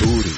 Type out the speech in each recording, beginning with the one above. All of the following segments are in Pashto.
ګوري.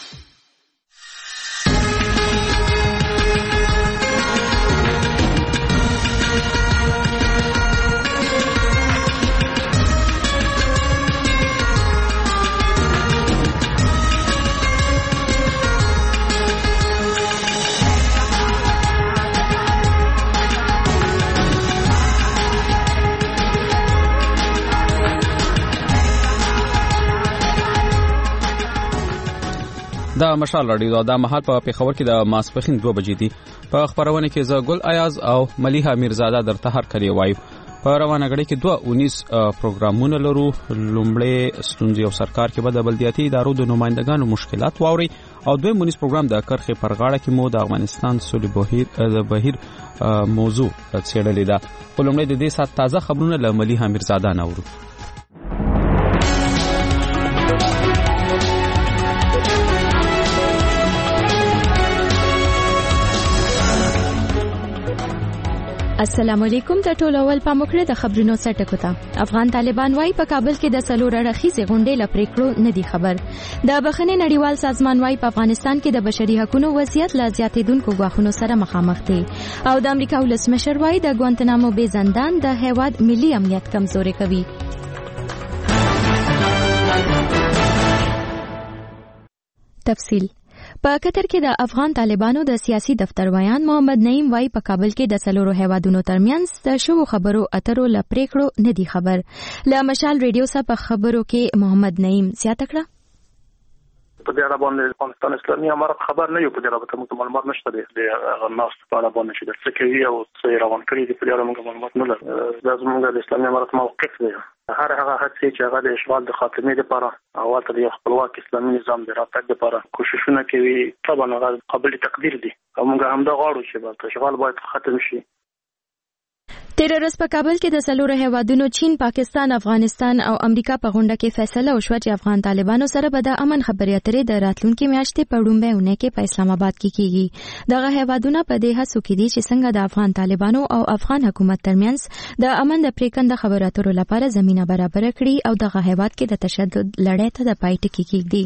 دا مشال رادیو دا مهال په پیښور کې د ماسپخین 2 بجې دي. په خبرونه کې زه ګل ایاز او ملیحه میرزاده درته هر کلی وایو. په روانه غړي کې 219 پروګرامونه لرو. لومړی ستونزې او سرکار کې به د بلدیاتي ادارو د نمائندګانو مشکلات واوري او دویم مونږ پروګرام د کرخې پرغاړه کې مو د افغانستان سولې بهیر موضوع څېړلې ده. لومړی د دې سات تازه خبرونه له ملیحه میرزاده نورو. السلام علیکم. ته ټول اول پاموکړه د خبرونو سرټکو ته. افغان طالبان وايي په کابل کې د سلور اړخیزې غونډې لپریکړو نه دی خبر. د بخښنې نړیوال سازمان وايي په افغانستان کې د بشري حقوقو وضعیت لا زیاتېدونکو غواخونو سره مخامخ دی او د امریکا ولسمشر وايي د ګوانتنامو بې زندان د هیواد ملي امنیت کمزوري کوي. تفصیل په قطر کې د افغان طالبانو د سیاسي دفتر ویان محمد نعیم وايي په کابل کې د سلورو هیوادونو ترمنځ د شوو خبرو اترو لپریکړو نه دی خبر. له مشال ریډیو څخه په خبرو کې محمد نعیم زیاته کړه. په دې اړه باندې افغانستان اسلامي امارت خبر نه یو. په دې اړه ته معلومات نشته دي. د ناس په اړه باندې چې د څه کوي او څه روان کړی دي په اړه موږ معلومات نه لرو. دا زموږ د اسلامي امارت موقف دی. هر هغه هڅې چې هغه د اشغال د خاتمې لپاره او ته د خپلواک اسلامي نظام د راتګ لپاره کوششونه کوي طبعا هغه قابل تقدیر دي او موږ هم دا غواړو چې د اشغال باید ختم شي. تیر ورځ په کابل کې د سلورو هیوادونو چین، پاکستان، افغانستان او امریکا په غونډه کې فیصله وشوه چې افغان طالبانو سره به د امن خبرې اترې د راتلونکي میاشتې په لومړۍ اونۍ کې په اسلام آباد کې کیږي. دغه هیوادونه په دې هڅو کې دي چې څنګه د افغان طالبانو او افغان حکومت ترمنځ د امن د پریکند خبرو اترو لپاره زمينه برابر کړي او دغه هیواد کې د تشدد لړۍ ته د پای ټکی کېږدي.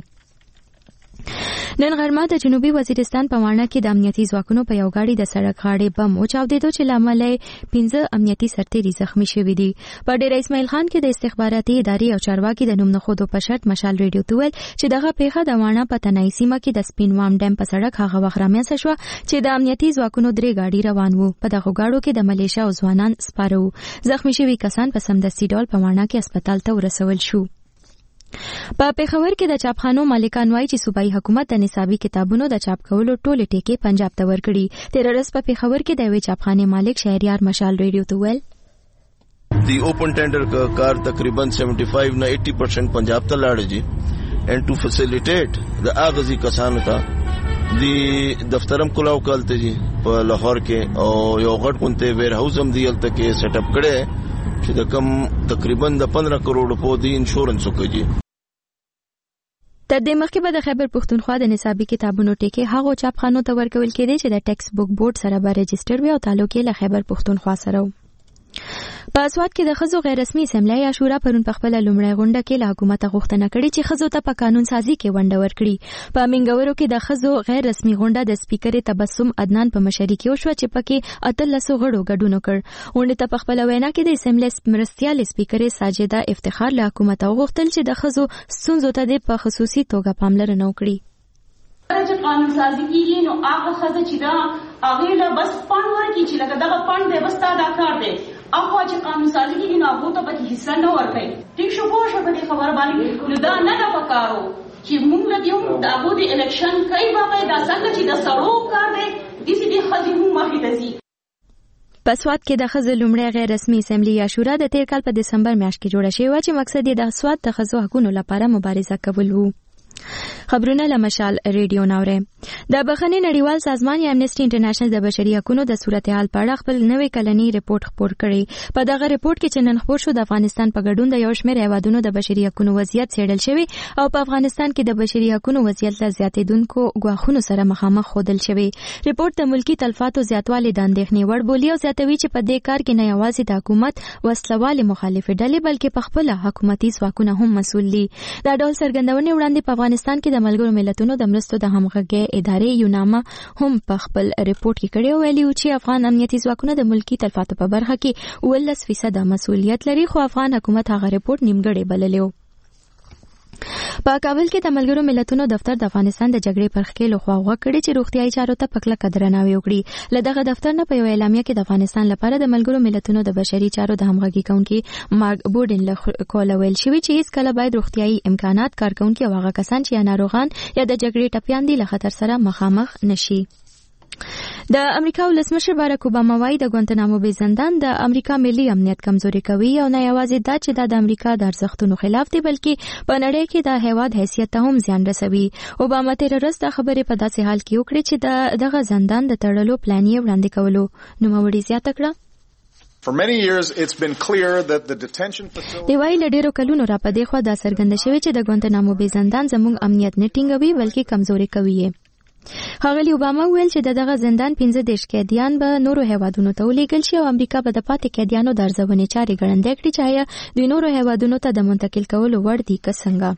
نن غرمه د جنوبي وزیرستان په ماڼه کې د امنیتي ځواکونو په یو غاړي د سړک غاړې بم وچاودېدو چې لامل یې 15 امنیتي سرتیري زخمی شوي دي. په ډېر اسماعیل خان کې د استخباراتي ادارې او چارواکي د نوم نښودو په شرط مشال ریډیو ته ویل چې دغه پیښه د ماڼه په تنایي سیمه کې د سپین وام ډیم په سړک هغه وخت رامنځته شوه چې د امنیتي ځواکونو 3 غاډي روان وو. په دغه غاړو کې د ملیشیا او ځوانان سپاره وو. زخمی شوي کسان په سمدستي ډول په ماڼه کې هسپتال ته ورسول شو. په پیښور کې د چاپخانو مالکان وایي چې صوبایي حکومت د نصابي کتابونو د چاپ کولو ټولې ټیکې پنجاب ته ورکړي. تیر ورځ په پیښور کې د یوې چاپخانې مالک شهریار مشال ریډیو ته ویل دی اوپن ټینډر کا کار تقریبا 75 نه 80% پنجاب ته لاړ جی and to facilitate the اغزي کسانو ته دی دفترم کولاو کولته جی په لاهور کې او یو غټ کونته ویر هاوس هم دیلته کې سیټ اپ کړي چې د کم تقریبا د 15 کروڑ په دی انشورنس وکړي. د دې مخکې به د خیبر پښتونخوا د نصابي کتابونو ټیکې هغو چاپخانو ته ورکول کېدې چې د ټیکس بک بورډ سره به رجسټر وي او تعلق یې له خیبر پښتونخوا سره و. په اسواد کې د ښځو غیر رسمي اسمبلی یا شورا پرون په خپله لومړۍ غونډه کې له حکومته غوښتنه کړې چې ښځو ته په قانون سازي کې ونډه ورکړي. په منګورو کې د ښځو غیر رسمي غونډه د سپیکرې تبسم عدنان په مشرۍ کې وشوه چې پکې 18 غړو ګډون وکړ. غونډې ته په خپله وینا کې د اسمبلی مرستیال سپیکرې ساجده افتخار له حکومته وغوښتل چې د ښځو ستونزو ته په خصوصي توګه پاملرنه وکړي. چې قانون سازي کیږي نو هغه ښځه چې دا هغې له بس پڼ ورکړي چې لکه دغه پڼ دی بس تا دا کار دی هغه چې قانون سازي کیږي نو هغو ته پکې حصه نه ورکوي. ټیک شو پوه شوه په دې خبره باندې نو دا نه ده پکار چې موږ له دې د هغو د الیکشن کوي باقاعده څنګه چې د سړو کار دی داسې دې ښځې هم مخې ته ځي. په سواد کې د ښځو لومړی غیر رسمي اسمبلی یا شورا د تیر کال په دسمبر میاشت کې جوړه شوې وه چې مقصد یې د سواد د ښځو حقونو لپاره مبارزه کول وو. خبرونه له مشال ریډیو ناوړې. د بخښنې نړیوال سازمان یا امنیسټي انټرنیشنل د بشري حقوقو د صورتحال په اړه خپل نوې کلنی ریپورت خپور کړی. په دغه ریپورت کې چې نن خپور شو د افغانستان په ګډون د یو شمېر هیوادونو د بشري حقوقو وضعیت څېړل شوی او په افغانستان کې د بشري حقوقو وضعیت له زیاتېدونکو ګواښونو سره مخامخ ښودل شوی. ریپورت د ملکی تلفاتو زیاتوالی د اندېښنې وړ بولي او زیاتوي چې په دې کار کې نه یوازې د حکومت وسلوالې مخالفې ډلې بلکې په خپله حکومتي ځواکونه هم مسؤل دي. دا ډول څرګندونې وړاندې په افغانستان کې د ملګرو ملتونو د مرستو د همغږۍ ادارې یونام هم په خپل ریپورت کې کړی ویلي چې افغان امنیتي ځواکونه د ملکی تلفاتو په برخه کې 18% مسؤلیت لري خو افغان حکومت هغه ریپورت نیمګړی بللی و. په کابل کې د ملګرو ملتونو دفتر د افغانستان د جګړې پر ښکېلو خواوغه کړې چې روغتیايي چارو ته په کلکه درناوی وکړي. له دغه دفتر نه په یو اعلامیه کې د افغانستان لپاره د ملګرو ملتونو د بشري چارو د همغږي کوونکي مارک بورډن له کوله ویل شوي چې هیڅکله باید روغتیايي امکانات کارکونکي او هغه کسان چې یا ناروغان یا د جګړې ټپیان دي له خطر سره مخامخ نشي. د امریکا ولسمشر باراک اوباما وايي د ګوانتنامو بې زندان د امریکا ملي امنیت کمزوري کوي او نه یوازې دا چې د امریکا د ارزښتونو خلاف دی بلکې په نړۍ کې د هیواد حیثیت ته هم زیان رسوي. اوباما تیر ورځ د خبرې په داسې حال کې وکړې چې دغه زندان د تړلو پلان یې وړاندې کولو. نوموړي زیاته کړه For many years it's been clear that the detention facility دی وايي له ډیرو کلونو را پدې خو دا څرګنده شوی چې د ګوانتنامو بې زندان زموږ امنیت نه ټینګوي بلکې کمزوري کوي. ښاغلي اوباما ویل چې دغه زندان 15 قیدیان به نورو هیوادونو ته ولیږل شي او امریکا به د پاتې قیدیانو د ارزونې چارې ګړندۍ کړي چې آیا دوی نورو هیوادونو ته د منتقل کولو وړ دي که څنګه.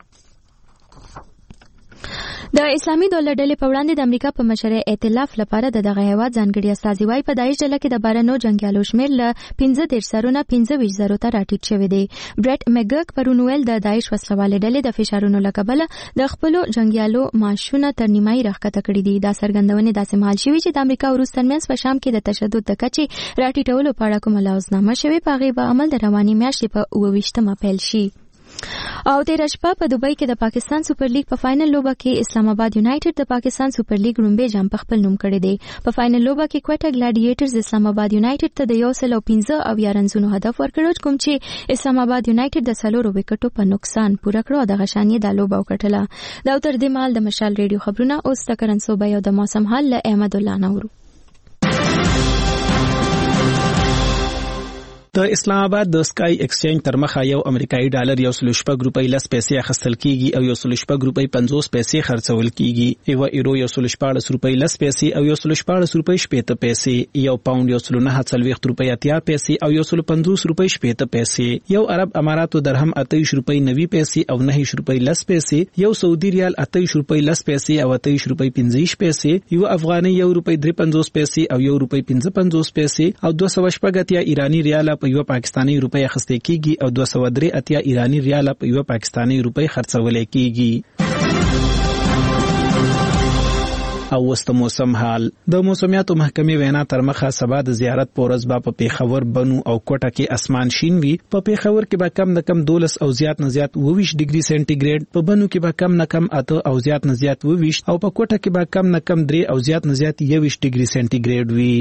د اسلامي دولت ډلې په وړاندې د امریکا په مشرۍ ائتلاف لپاره د دغه هیواد ځانګړي استازي وايي په داعش ډله کې د بهرنیو جنګیالو شمېر له 15 زرو نه 25 زرو ته راټیټ شوی دی. برټ میګک پرون ویل د داعش وسلوالې ډلې د فشارونو له کبله د خپلو جنګیالو معاشونه تر نیمایي راښکته کړي دي. دا څرګندونې داسې مهال شوي چې د امریکا او روس ترمنځ په شام کې د تشدد د کچې راټیټولو په اړه کومه لوازنامه شوې په هغې به عمل د روانې میاشتې په 28 پیل شي. او تیره شپه په دوبۍ کې د پاکستان سوپر لیګ په فائنل لوبه کې اسلام آباد یونایټډ د پاکستان سوپر لیګ لومړی جام په خپل نوم کړی دی. په فائنل لوبه کې کوټا ګلاډیټرز اسلام آباد یونایټډ ته د 115 رنزونو هدف ورکړ کوم چې اسلام آباد یونایټډ د 4 وکټو په نقصان پوره کړو او د غشانې د لوبه وکټله. دا تر دې مهال د مشال ریډیو خبرونه اوس د کرنسوبه او د موسم حال له احمد الله نورو. د اسلام آباد د سکای ایکسچینج تر مخه یو امریکایي ډالر 1.6 روپۍ لس پیسې اخیستل کیږي او 1.6 روپۍ 50 پیسې خرڅول کیږي. یو ایرو 1.14 روپۍ لس پیسې او 1.14 روپۍ 70 پیسې. یو پاوند 1.49 روپۍ 80 پیسې او 1.50 روپۍ 70 پیسې. یو عرب اماراتو درهم 28 روپۍ 90 پیسې او 9 روپۍ لس پیسې. یو سعودي ریال 28 روپۍ لس پیسې او 28 روپۍ 50 پیسې. یو افغاني 1 روپۍ 53 پیسې او 1 روپۍ 55 پیسې او 280 ایرانی ریال په یو پاکستانی روپۍ اخیستل کیږي او 283 ایرانی ریال په یو پاکستانی روپۍ خرڅول کیږي. او وست موسم حال د موسمیاتو محکمې وینا تر مخه سبا د زیارت پورز با په پیښور بنو او کوټه کې اسمان شین وي. په پیښور کې به کم نه کم 12 او زیات نه زیات 22 ډیګري سنټیګریډ، په بنو کې به کم نه کم 8 او زیات نه زیات 22 او په کوټه کې به کم نه کم 3 او زیات نه زیات 21 ډیګري سنټیګریډ وي.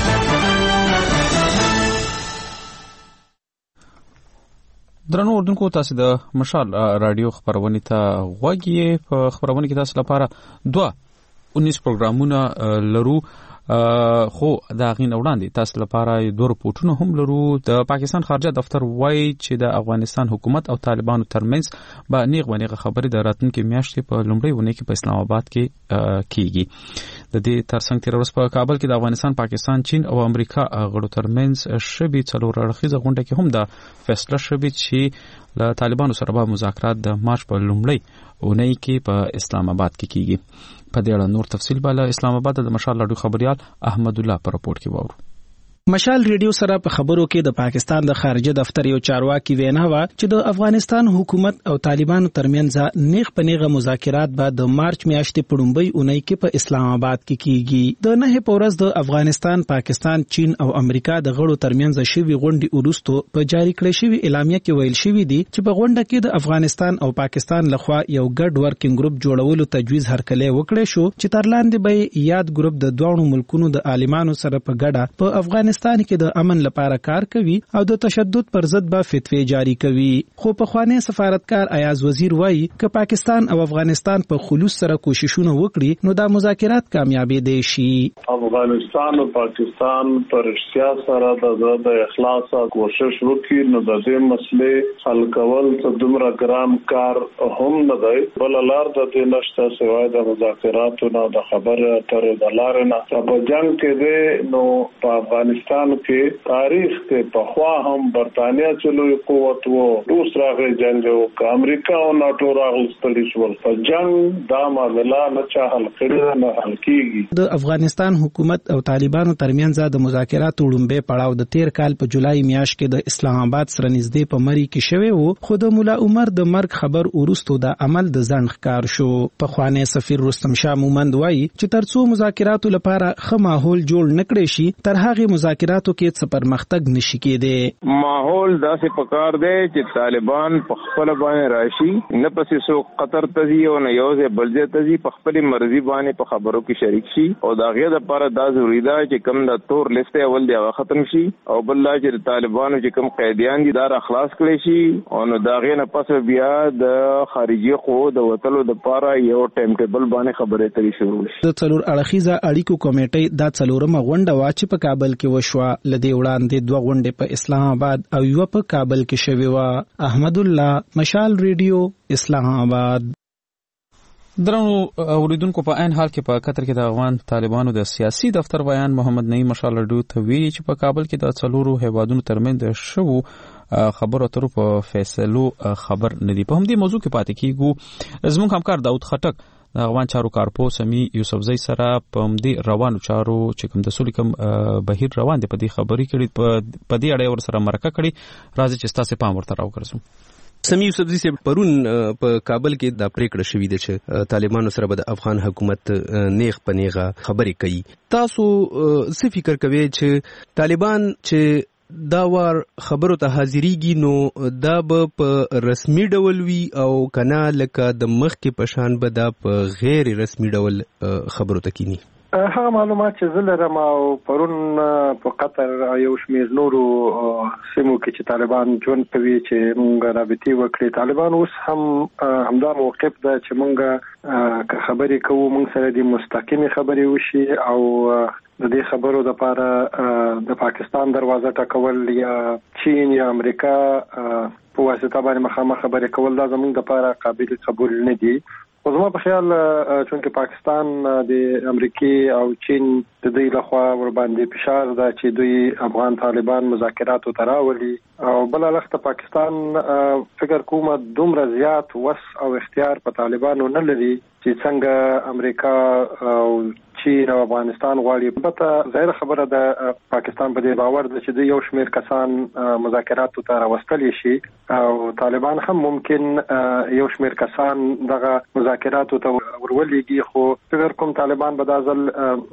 درنو اردوونکو تاسو د مشال رادیو خبرونه ته غوږی. په خبرونه کې تاسو لپاره 19 پروګرامونه لرو خو دا غین وړاندې تاسو لپاره دوه رپورټونه هم لرو. د پاکستان خارجه دفتر وایي چې د افغانستان حکومت او طالبانو ترمنځ به نیغه خبرې د راتلونکي میاشتې په لومړۍ ونه کې په اسلام آباد کې کیږي. د دې ترڅنګ تیر ورځ په کابل کې د افغانستان، پاکستان، چین او امریکا غړو ترمنځ شبي څلور اړخیزه غونډه کې هم د فیصله شوی چې له طالبانو سره به مذاکرات د مارچ په لومړۍ اونۍ کې په اسلام آباد کې کیږي. په دې اړه نور تفصیل به له اسلام آباد د مشال رادیو خبريال احمد الله پر رپورت کې وورو. مشال ریډیو سره په خبرو کې د پاکستان د خارجه دفتر یو چارواکي وینا و چې د افغانستان حکومت او طالبانو ترمنځ نیغ په نیغه مذاکرات به د مارچ میاشتې په لومړۍ اونۍ کې په اسلام آباد کې کیږي. د نه پورز د افغانستان، پاکستان، چین او امریکا د غړو ترمنځ شوی غونډې وروسته په جاری کړې شوی اعلامیه کې ویل شوی دی چې په غونډه کې د افغانستان او پاکستان لخوا یو ګډ ورکینګ ګروپ جوړولو تجویز هرکلی وکړی شو چې تر لاندې به یاد ګروپ د دوه ملکونو د عالمانو سره په ګډه په افغانستان افغانستان کې د امن لپاره کار کوي او د تشدد پر ضد به فتوی جاری کوي. خو په خوانی سفارتکار ایاز وزیر وایي چې پاکستان او افغانستان په خلوص سره کوششونه وکړي نو دا مذاکرات کامیابې دي شي. افغانستان او پاکستان پر رښتیا سره د اخلاص کوشش وکړي نو د دې مسلې حل کول څه دومره ګران کار هم نه دی. بل لار د دې نشته سوای د مذاکراتو نه د خبرو اترو د لارې نه. په جنگ کې دی نو په افغانستان کې تاریخ کې په خوا هم برتانیا چلوي قوت وو، روس راغی جنگ وکړ، امریکا او ناټو راغلي شول. په جنگ دا معاملې نه چا حل کړي نه حل کیږي. د افغانستان حکومت او طالبانو ترمنځ د مذاکراتو لومبه پړاو د 13 کال په جولای میاشت کې د اسلام آباد سره نږدې په مری کې شوی وو، خو د مولا عمر د مرګ خبر ورستو د عمل د ځنډ ښکار شو. په خوانی سفیر رستم شاه مومند وایي چې ترڅو مذاکراتو لپاره ښه ماحول جوړ نکړي شي تر هغه مذاکراتو کې څه پرمختګ نشي کېدی. ماحول داسې پکار دی چې طالبان په خپل باندې راشي، نه پسې سو قطر تزي او نه یوځه بلځه تزي، په خپل مرزي باندې په خبرو کې شریک شي او دا غي د لپاره دا ضروری ده چې کوم د تور لیست اول دی هغه ختم شي او بل لا چې طالبانو چې کوم قیدیان دي دا اخلاص کړي شي او نو دا غي نه پس بیا د خارجي قوو د وټلو د لپاره یو ټایم ټیبل باندې خبرې اترې شروع شي. د څلور اړخیزه اړیکو کمیټې دا څلورمه غونډه وا چې په کابل کې وشوه. لدې وړاندې دوه غونډې په اسلام آباد او یو په کابل کې شوې و. احمد الله، مشال ریډیو، اسلام آباد. درنو اوریدونکو په عین حال کې په قطر کې د افغان طالبانو د سیاسي دفتر بیان محمد نعیم مشال ریډیو ته ویلي چې په کابل کې د څلورو هیوادونو ترمنځ شوو خبرو اترو په فیصلو خبر ندي. په همدې موضوع کې پاتې کیږو. زموږ همکار داود خټک د افغان چارو کارپو سمي یوسفزئی سره په همدې روانو چارو چې کوم د سولې کوم بهیر روان دي په دې خبرې کړي، په دې اړه ور سره مرکه کړي. راځي چې تاسو پام ورته راوګرځو. سمي یوسفزئی سے پرون په کابل کې دا پریکړه شوې ده چې طالبانو سره به د افغان حکومت نیغ پنیغه خبرې کوي. تاسو څه فکر کوئ چې طالبان چې دا وار خبرو ته حاضرېږي نو دا به په رسمي ډول وي او کنه لکه د مخکې په شان به دا په غیر رسمي ډول خبرو ته کینی؟ هغه معلومات چې زه لرم او پرون په قطر یو شمېر نورو سیمو کې چې طالبان ژوند کوي چې موږ رابطې وکړي، طالبان اوس هم همدا موقف ده چې موږ خبرې کوو، موږ سره د مستقیمې خبرې وشي او د دې خبرو لپاره د پاکستان دروازه ټکول یا چین یا امریکا په واسطه باندې مخامخ خبرې کول دا زموږ لپاره قابل قبول نه دي. خو زما په خیال چونکه پاکستان د امریکای او چین د دوی لخوا ور باندې فشار ده چې دوی افغان طالبان مذاکراتو ته راولي او بل وخت پاکستان فکر کوم دومره زیات وس او اختیار په طالبانو نه لري چې څنګه امریکا او چین او افغانستان غواړي. البته ظاهر خبره ده پاکستان په دې باور ده چې د یو شمېر کسان مذاکراتو ته راوستل شي او طالبان هم ممکن یو شمېر کسان دغه مذاکراتو ته ورولېږي، خو فکر کوم طالبان به دا ځل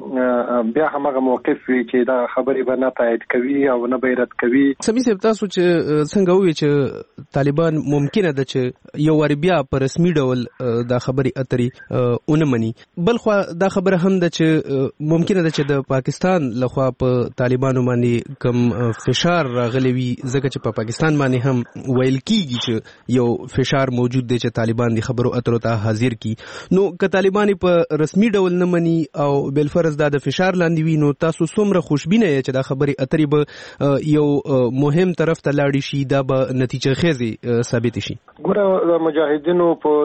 بیا همغه موقف وي چې دا خبرې به نه تایید کوي او نه به رد کوي. سمي صاحب تاسو چې څنګه وایي چې طالبان ممکنه ده چې یو ور بیا په رسمي ډول دا خبرې اترې اونمني، بل خو دا خبره هم ده چې ممکنه ده چې د پاکستان لخوا په طالبانو باندې کم فشار راغلی وي، ځکه چې په پاکستان باندې هم ویل کیږي چې یو فشار موجود دی چې طالبان د خبرو اترو ته حاضر کی. نو که طالبان په رسمي ډول نه مني او بل فرض دا د فشار لاندې وي نو تاسو څومره خوشبینه یې چې دا خبرې اترې به یو مهم طرف ته لاړې شي، دا به نتیجه خیزې ثابت شي؟ ګوره د مجاهدینو په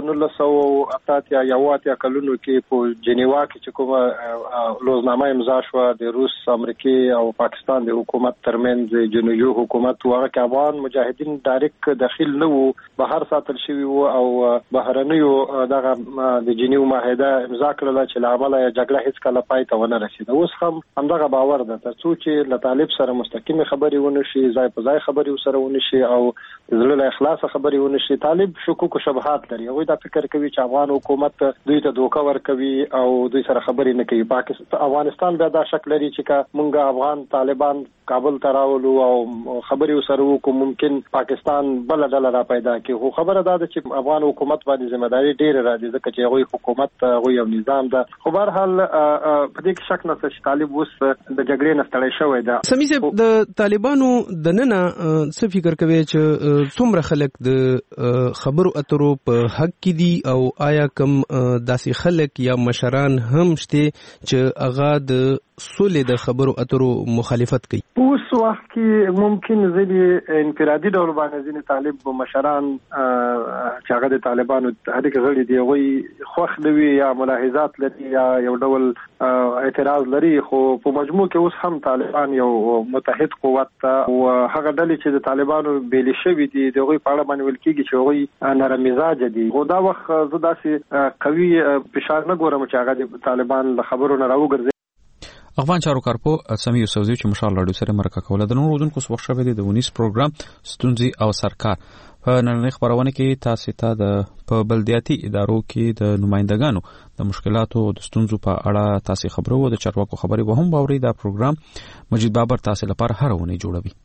1988 یا 88 کلونو کې په جنیوا کې چې کومه لوزنامه امضا شوه د روس، امریکای او پاکستان د حکومت ترمنځ جنوبي حکومت هغه کې افغان مجاهدین ډایرکټ داخل نه وو، بهر ساتل شوي وو او بهرنیو دغه د جنیو معاهده امضا کړله چې له امله یې جګړه هیڅ کله پای ته ونه رسېده. اوس هم همدغه باور ده تر څو چې له طالب سره مستقیمې خبرې ونه شي، ځای په ځای خبرې سره ونه شي او زړه له اخلاصه خبرې ونه شي. طالب شکوک او شبهات لري، هغوی دا فکر کوي چې افغان حکومت دوی ته دوکه ورکوي او دوی سره خبرې نه کوي. افغانستان بیا دا شک لري چې که مونږ افغان طالبان کابل ته راولو او خبرې سره وکړو ممکن پاکستان بل ډله را پیدا کړي. خو خبره دا ده چې افغان حکومت باندې ځمېداري ډېره راځي ځکه چې هغوی حکومت هغوی یو نظام ده. خو به هر حال په دې کې شک نشته چې طالب اوس د جګړې نه ستړی شوی ده. سمي صاحب د طالبانو د ننه څه فکر کوي چې څومره خلک د خبرو اترو په حق کې دي او آیا کوم داسې خلک یا مشران هم شته چې هغه د سولې د خبرو اترو مخالفت کوي؟ اوس وخت کې ممکن ځینې انفرادي ډول باندې ځینې طالب مشران چې هغه د طالبانو تحریک غړي دي هغوی خوښ نه وي یا ملاحظات لري یا یو ډول اعتراض لري. خو په مجموع کې اوس هم طالبان یو متحد قوت او هغه ډلې چې د طالبانو بیلې شوي دي د هغوی په اړه باندې ویل کېږي چې هغوی نرم مزاجه دي. خو دا وخت زه داسې قوي فشار نه ګورم چې هغه د طالبان له خبرو نه راوګرځي. افغان چارو کارپو سمي یوسفزي چې مشال راډیو سره مرکه کوله د نور ودونکو وخت شوه د 19 پروګرام ستونزې او سرکار په نړۍ خبرونه کې تاسو ته د په بلدیاتي ادارو کې د نمائندګانو د مشکلاتو او د ستونزو په اړه تاسو خبرو او د چارواکو خبري به هم باوري. دا پروګرام مجید بابر تاسو لپاره هر ونه جوړوي.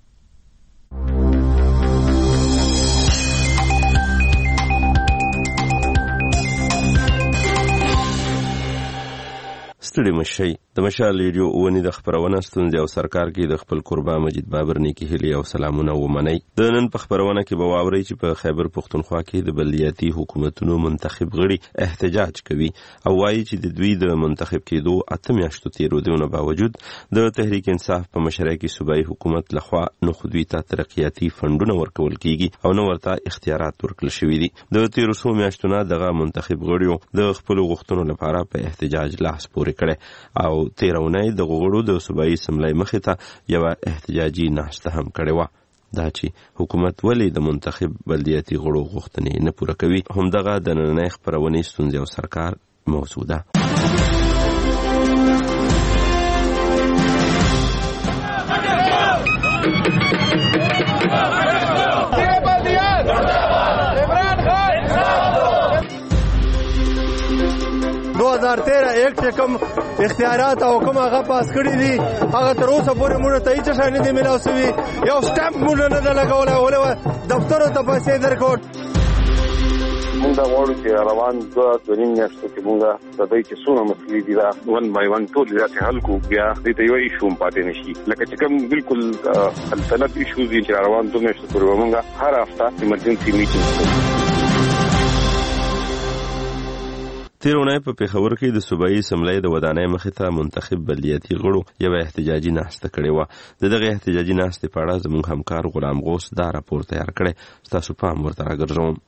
ستړي مشي د مشال ریډیو اونې د خبرونه ستونزې او سرکار کې د خپل قربا مجید بابر نیکی هلي او سلامونه ومني. د نن په خبرونه کې به واوري چې په خیبر پختونخوا کې د بلدیاتي حکومتونو منتخب غړي احتجاج کوي او وایي چې د دوی د منتخب کېدو 8 میاشتو تیرودونه باوجود د تحریک انصاف په مشرۍ کې صوبایي حکومت لخوا نو خودوي ته ترقیاتي فندونه ورکول کیږي او نو ورته اختیارات ورکړل شوي دي. د 13 میاشتو نه دغه منتخب غړي د خپل غوښتنو لپاره په احتجاج لاس پورې کړي او تیرونه د غړو د صوبایي سملای مخې ته یو احتجاجي ناشته هم کړې و. دا چې حکومت ولې د منتخب بلدیاتي غړو غوښتنې نه پوره کوي همدغه د نننۍ خبرونې ستونزې او سرکار موضوع ده. ایکټ کوم اختیارات او کوم هغه پاس کړی دي هغه تر اوسه پورې موږ ته هیڅ شای نه دی ملاو شوی. یو سټامپ موږ نه لګولای ولې دفتر ته پیسې درکوټ. موږ دا غواړو چې روان 2.5 میاشتو کې موږ د دې چې څونه مسلې دي دا 1 by 1 ټول راته حل کو بیا دې ته یو ایشو پاتې نشي لکه چې کوم بالکل الټنټیو ایشوز دي چې روان 2 میاشتو پورې موږ هر هفته ایمرجنسي میټینګ تیرونه په پیښور کې د صوبایي سملای د ودانۍ مخې ته منتخب بلدیاتي غړو یو احتجاجي ناشته کړې و. دغه احتجاجي ناشته په اړه زموږ همکار غلام غوث دا راپور تیار کړی. تاسو پام ورته راګرځوم.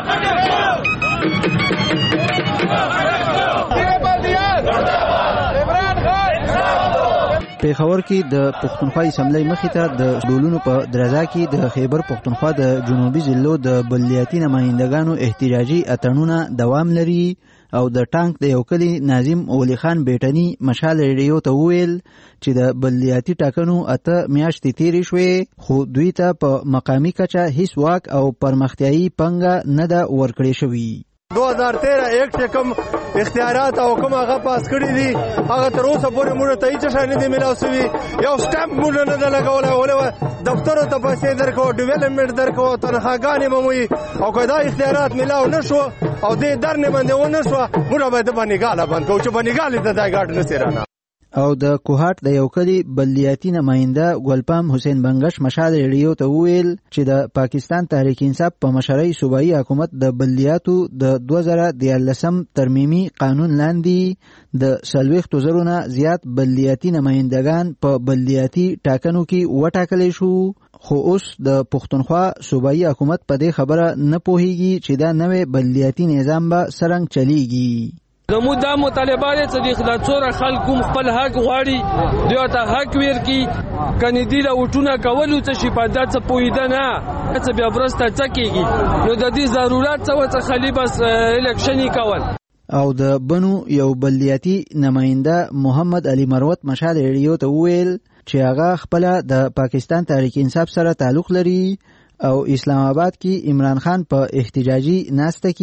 پیښور کې د پښتونخوا اسمبلی مخې ته د ډولونو په درزا کې د خیبر پښتونخوا د جنوبي ضلعو د بلدیاتي نمائندګانو احتجاجي اتڼونه دوام لري او د ټانک د یو کلی ناظم اولی خان بیٹنی مشال ریډیو ته وویل چې د بلدیاتي ټاکنو 8 میاشتې تیرې شوې خو دوی ته په مقامي کچه هیڅ واک او پرمختیایي پنګه نه ده ورکړې شوې. 2013 ایکټ کوم اختیارات او کوم هغه پاس کړی دي هغه تر اوسه پورې موږ ته هیڅ شای نه دی ملاو شوی. یو سټامپ موږ نه لګولای ولې دفتر ته پیسې درکو ډیولپمنٹ درکو تنخواګانې مو او کدا اختیارات ملاو نشو او دې درنه باندې ونه شو موږ به د باندې ګاله باندې کو چې باندې ګاله ته دا ګاډ نه سیرانه. او د کوهات د یو کلی بلدیاتي نماینده ګلپام حسین بنگش مشال ریډیو ته وویل چې د پاکستان تحریک انصاف په مشرۍ صوبایي حکومت د بلدیاتو د 2013 ترمیمي قانون لاندې د 40,000 نه زیات بلدیاتي نمایندگان په بلدیاتي ټاکنو کې وټاکل شو. خو اوس د پښتونخوا صوبایي حکومت په دې خبره نه پوهیږي چې دا نوې بلدیاتي نظام به څرنګه چلیږي. زموږ دا مطالبه ده چې د څوره خلکو خپل حق غواړي دوی ته حق ورکړي کني دی له وټونه کولو څه شي په داسې پوهیده نه څه بیا ورسته څه کېږي نو د دې ضرورت څه خالي بس الیکشني کول. او د بنو یو بلدیاتي نماینده محمد علي مروت مشال ریډیو ته وویل چې هغه خپل د پاکستان تحریک انصاف سره تعلق لري او اسلام آباد کې عمران خان په احتجاجي ناسته کې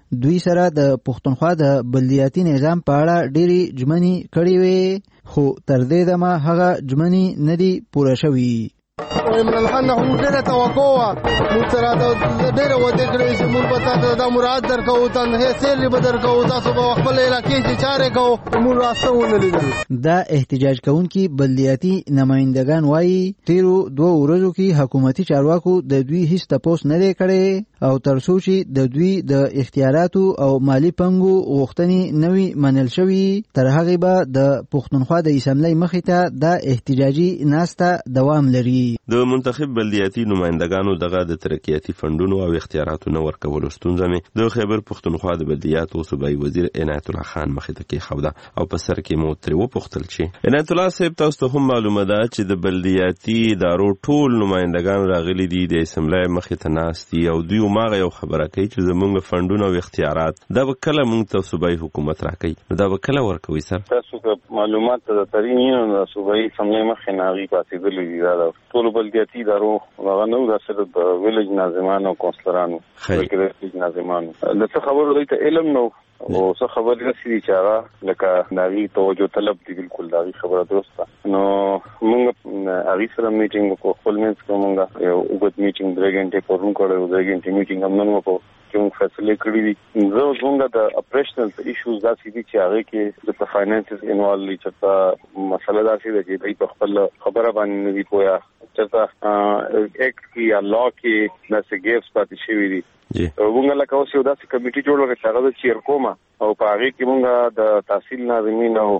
دوی سره د پښتونخوا د بلدیاتي نظام په اړه ډېری ژمنې کړې وې خو تر دې دمه هغه ژمنې نه دي پوره شوي. عمران خان نه هم ډېره توقع وه موږ سره ډېره وعدې کړې چې موږ به تاسو دا مراعات درکوو تنهې سیلې به درکوو تاسو به خپل علاقې کې چارې کوو موږ راسته ونه لیدل. دا احتجاج کوونکي بلدیاتي نمایندګان وایي تیرو 2 ورځو کې حکومتي چارواکو د دوی هیڅ تپوس نه دی کړی او تر څو چې د دوی د اختیاراتو او مالی پنګو غوښتنې نوي منل شوي تر هغې به د پښتونخوا د اسمبلۍ مخې ته دا احتجاجي ناسته دوام لري. د منتخب بلدیاتي نمائندګانو دغه د ترقیاتي فندونو او اختیاراتو نه ورکولو ستونزه مې د خیبر پښتونخوا د بلدیاتو صوبایي وزیر عنایت الله خان مخې ته کېښوده او په سر کې مو ترې وپوښتل چې عنایت الله صاحب تاسو ته هم معلومه ده چې د بلدیاتي ادارو ټول نمائندګان راغلي دي د اسمبلۍ مخې ته ناست دي او دوی هماغه یو خبره کوي چې زموږ فندونه او اختیارات دا به کله موږ ته صوبایي حکومت راکوي نو دا به کله ورکوي سر؟ تاسو که معلومات د ترینو د صوبایي اسمبلۍ مخې نه هغې پاڅېدلي دي دا ټولو بلدیاتي ادارو هغه نه دا صرف د ویلج ناظمانو او کونسلرانو بلکې د ویلج ناظمانو د څه خبرو دوی ته علم نه او څه خبرې داسې دي چې هغه لکه د هغې توجه طلب دي بالکل د هغې خبره درسته نو موږ هغې سره میټینګ وکړو خپل منځ کې موږ یو اوږد میټینګ 3 غنټې پرون کړی 2 غنټې میټینګ هم نن وکړو چې موږ فیصلې کړي دي زموږ د اپریشنل ایشوز داسې دي چې هغې کې د فاینانسز انوالو دي چېرته مسله داسې ده چې دوی په خپل خبره باندې نه دي پوهه چېرته ایکټ کې یا لا کې داسې ګیپس پاتې شوي دي موږ لکه اوس یو داسې کمیټي جوړ کړې چې هغه زه چیر کوم او په هغې کې موږ د تحصیل ناظمین او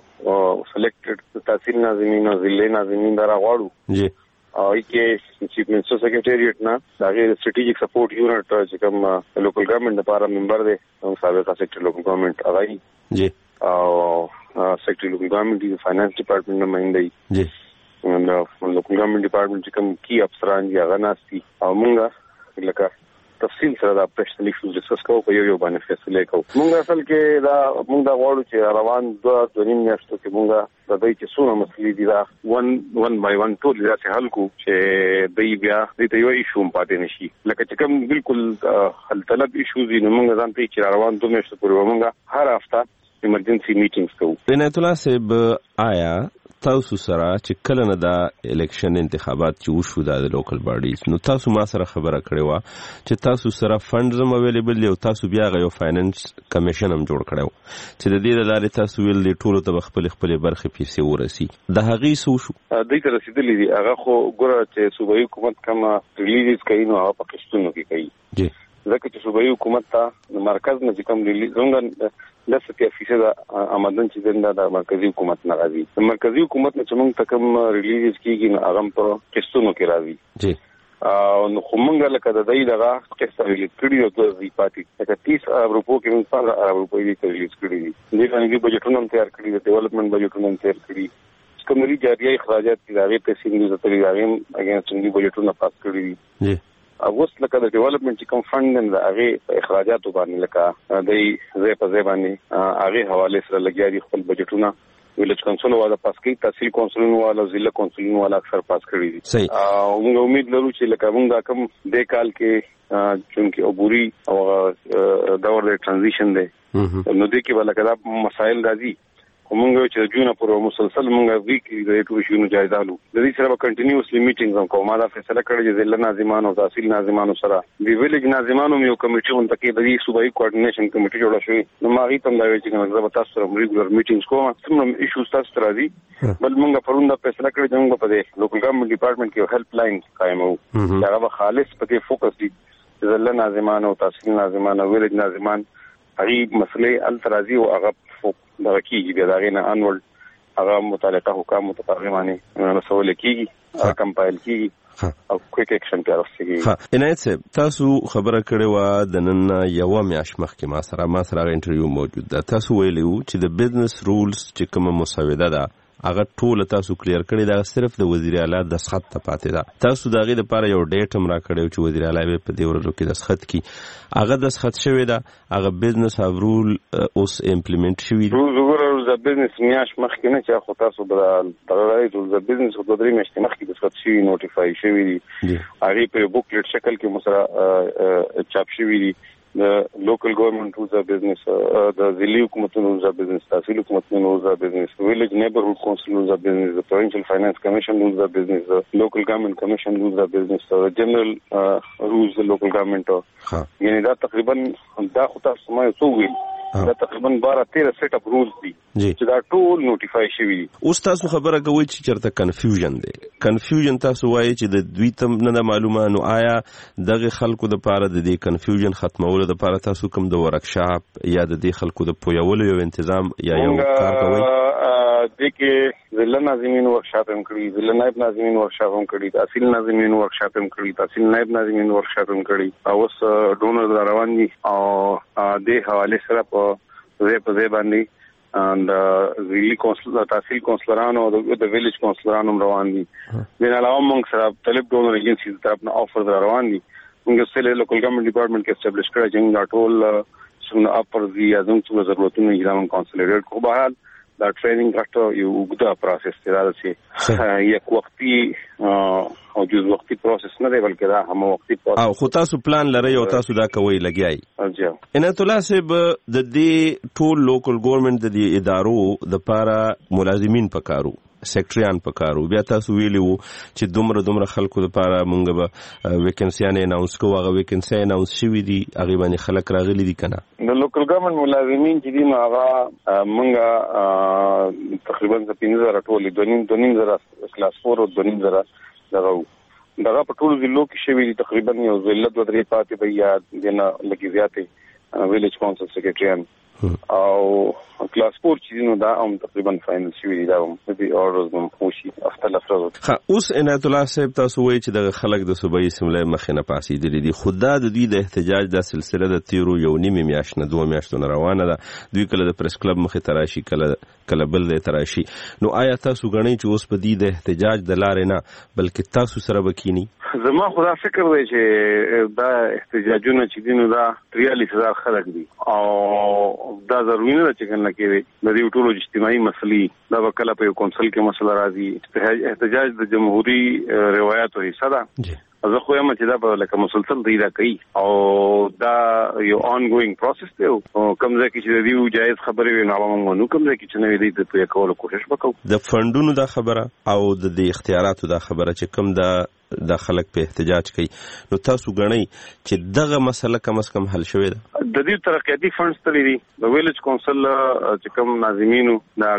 سلیکټډ تحصیل ناظمین او ضلعي ناظمین دا راغواړو او کې چیف منسټر سیکریټریټ نه د هغې سټریټیجک سپورټ یونټ چې کوم لوکل ګورنمنټ لپاره ممبر دی سابقه سیکرټري لوکل ګورنمنټ هغه او سیکرټري لوکل ګورنمنټ د فاینانس ډپارټمنټ نماینده دی نو لوکل ګورنمنټ ډپارټمنټ چې کوم کی افسران دي هغه ناست دي او موږ لکه تفصیل سره دا پرشتلی شو ډسکس کوو په یو باندې فیصله کوو موږ اصل کې دا موږ دا غواړو چې روان 2 میاشتو کې موږ د دې چې څونه مسلې دي دا ون بای ون ټول دا حل کو چې دوی بیا د یو ایشو پاتې نشي لکه چې کوم بالکل حل طلب ایشو دي نو موږ ځان ته چې روان 2 میاشتو پورې موږ هر هفته ایمرجنسي میټینګز کوو. عنایت الله صاحب آیا تاسو سره چې کله نه دا الیکشن انتخابات چې وشو د لوکل باډیز نو تاسو ما سره خبره کړې وه چې تاسو سره فنډز هم اویلیبل دي او تاسو بیا هغه یو فاینانس کمیشن هم جوړ کړی و چې د دې له لارې تاسو ویل دي ټولو ته به خپلې برخې پیسې ورسي د هغې څه وشو؟ دوی ته رسېدلي دي هغه خو ګوره چې صوبایي حکومت کومه ریلیز کوي نو هغه په قسطونو کې کوي ځکه چې صوبایي حکومت ته د مرکز نه چې کوم ریلیز زموږ 10% آمدن چې زنده د مرکزی حکومت نه راځي د مرکزی حکومت نه چې موږ ته کوم ریلیز کیږي نو هغه په قسطونو کې راځي نو خو موږ لکه د دې دغه قسط ریلیز کړي او د پاتې لکه 30 ارب روپو کې موږ 15 ارب روپو یې ریلیز کړي دي دې باندې بجټونه هم تیار کړي دي ډیولپمنٹ بجټونه هم تیار کړي کوم لري جاري اخراجات دي هغه پیسې موږ ته لري هغه اګینسټ بجټونه پاس کړي دي اوس لکه د ډیولپمنٹ چې کوم فند نه هغه اخراجاتو باندې لکه د زې په زې باندې هغه حواله سره لګیا دي خپل بجټونه ویلج کونسل والا پاس کوي تحصیل کونسلونو والا ضلع کونسلونو والا اکثر پاس کړی دي او موږ امید لرو چې لکه موږ کوم د کال کې چونکی عبوري او دور د ترانزیشن دی نو د کې ولکه دا مسائل راځي موږ چې جون پر مسلسل موږ ویکلی د ټول شنو جایزه لو د دې سره به کنټینیوسلی میټینګز کوو ما دا فیصله کړې چې ضلع ناظمانو او تحصیل ناظمانو سره د ویلج ناظمانو یو کمیټه اون تکي د دې صوبایي کوارډینیشن کمیټه جوړه شوې نو ما غي تم دا وی چې موږ تاسو سره ریګولر میټینګز کوو څومره ایشوز تاسو تر راځي بل موږ پرون دا فیصله کړې چې موږ په دې لوکل ګورنمنټ ډپارټمنټ کې هیلپ لاین قائمو چې هغه خالص پکې فوکس دي ضلع ناظمانو او تحصیل ناظمانو ویلج ناظمان هغه مسلې الترازی او هغه دا کیږي بیا دا غینه انول هغه متعلقه حکام متفاهمانه مسول کیږي کمپایل کیږي او کویک اکشن ته راځي. عنایت صاحب تاسو خبره کړې و د نن یو میاش مخکې ما سره انټرویو موجود ده تاسو ویلو چې د بزنس رولز چې کومه مسوده ده هغه ټول تاسو کلیر کړی دا صرف د وزیر اعلی د دستخط ته پاتې ده تاسو دغه لپاره یو ډیټ هم را کړی چې وزیر اعلی په دې ورځو کې دستخط کی هغه دستخط شوی ده هغه بزنس رول اوس امپلیمنٹ شوی دی رول د بزنس میاش مخکې نه چې خو تاسو به دغه رول د بزنس د درې میاشتې مخکې دستخط شوی نوټیفای شوی دی هغه په بوکلیټ شکل کې مسره چاپ شوی دی د لوکل ګورنمنت روز اف بزنس د ضلعي حکومتونو روز اف بزنس تحصیل حکومتونو روز اف بزنس ویلیج نیبرهود کونسل روز اف بزنس د پروینشل فاینانس کمیشن روز اف بزنس د لوکل ګورنمنت کمیشن روز اف بزنس د جنرال روز د لوکل ګورنمنت یعنی دا تقریبا دا خو تاسو ما څو ویل دا تقریبا 12-13 سیټ اپ رولز دي چې دا ټول نوټیفای شوی دي. اوس تاسو خبره کوي چې چرته کنفیوژن دی. کنفیوژن تاسو وایي چې د دوی تم نه معلومه، نو آیا دغه خلکو د پاره د دې کنفیوژن ختمولو د پاره تاسو کوم د ورکشاپ یا د دې خلکو د پویولو یو تنظیم یا یو کار کوي؟ د کې ضلع ناظمین ورکشاپ هم کړی، ضلع نائب ناظمین ورکشاپ هم کړی، تحصیل ناظمین ورکشاپ هم کړی، تحصیل نائب ناظمین ورکشاپ هم کړی، او اوس ډونر روان دي او د حواله سره په ځای باندې د ضلعي کونسل تحصیل کونسلرانو او د ویلیج کونسلرانو روان دي. د علاوه موږ سره طالب ډونر ایجنسی طرف نه آفر روان دي. موږ سره لوکل ګورنمنت ډپارټمنټ کې اسټابلیش کړی چې موږ ټول څنګه اپر دي ازم څه ضرورتونه یې کونسلیټ کو بهال دا ټریننګ غټه یو وګړه پروسس دی راځي یک وختي او جز وختي پروسس نه دی بلکې دا هم وختي پروسس او خو تاسو پلان لرئ او تاسو دا کوي لګیای. عنایت الله صاحب د دې ټول لوکل ګورنمنت د ادارو د پاره ملازمین پکارو، سیکټریان پکارو، بیا تاسو ویلو چې دومره خلکو لپاره مونږ به ویکنسیانه اناونس کوو، هغه ویکنسی اناونس شوی دي، هغه باندې خلک راغلي دي کنه. د لوکل ګورنمنت ملازمین چې دي هغه مونږه تقریبا 15,000 ټول 2,500 کلاس 4 او 2,500 دغه په ټول ضلعو کې شوی دي. تقریبا یو ضلع 2-3 پاتې به یا دنه لګي زیاتې ویلیج کونسل سیکریټریان او کلاس 4 چې نو دا هم تقریبا فاینل شوی دی، دا هم د اورز هم خوشي اختلاف راغلی. اوس عنایت الله صاحب تاسو وایي چې د خلک د صوبایي اسمبلی مخې نه پاسېدلي دي، خو دا د دوی د احتجاج د سلسله د تیرو یو نیمه میاشت نه 2 میاشتو نه روانه ده. دوی کله د پریس کلب مخې ته راشي، کله بل ځای ته راشي. نو آیا تاسو ګڼئ چې اوس په دې د احتجاج د لارې نه بلکې تاسو سره به کینی؟ زما خدا فکر دی چې دا احتجاجونه چې دي نو دا 43,000 خلک دي او دا ضروري نه چې کنه کې د دې ټولو اجتماعي مسلې دا وکړه په یو کونسل کې مسله راځي. احتجاج د جمهوریت روایت او حصہ ده. زه خو یم چې دا په لکه مسلسل دی دا کوي او دا یو آن ګوینګ پروسس دی او کوم ځای کې چې د دې جایز خبرې وي نو موږ نو کوم ځای کې چې نو دې ته په کولو کوشش وکړو. د فندونو دا خبره او د اختیاراتو دا خبره چې کوم دا خلک په احتجاج کوي، نو تاسو ګڼئ چې دغه مسله کم از کم حل شوې ده؟ د دې ترقیاتي فندز تللی دي د ویلیج کونسل چې کوم ناظمینو د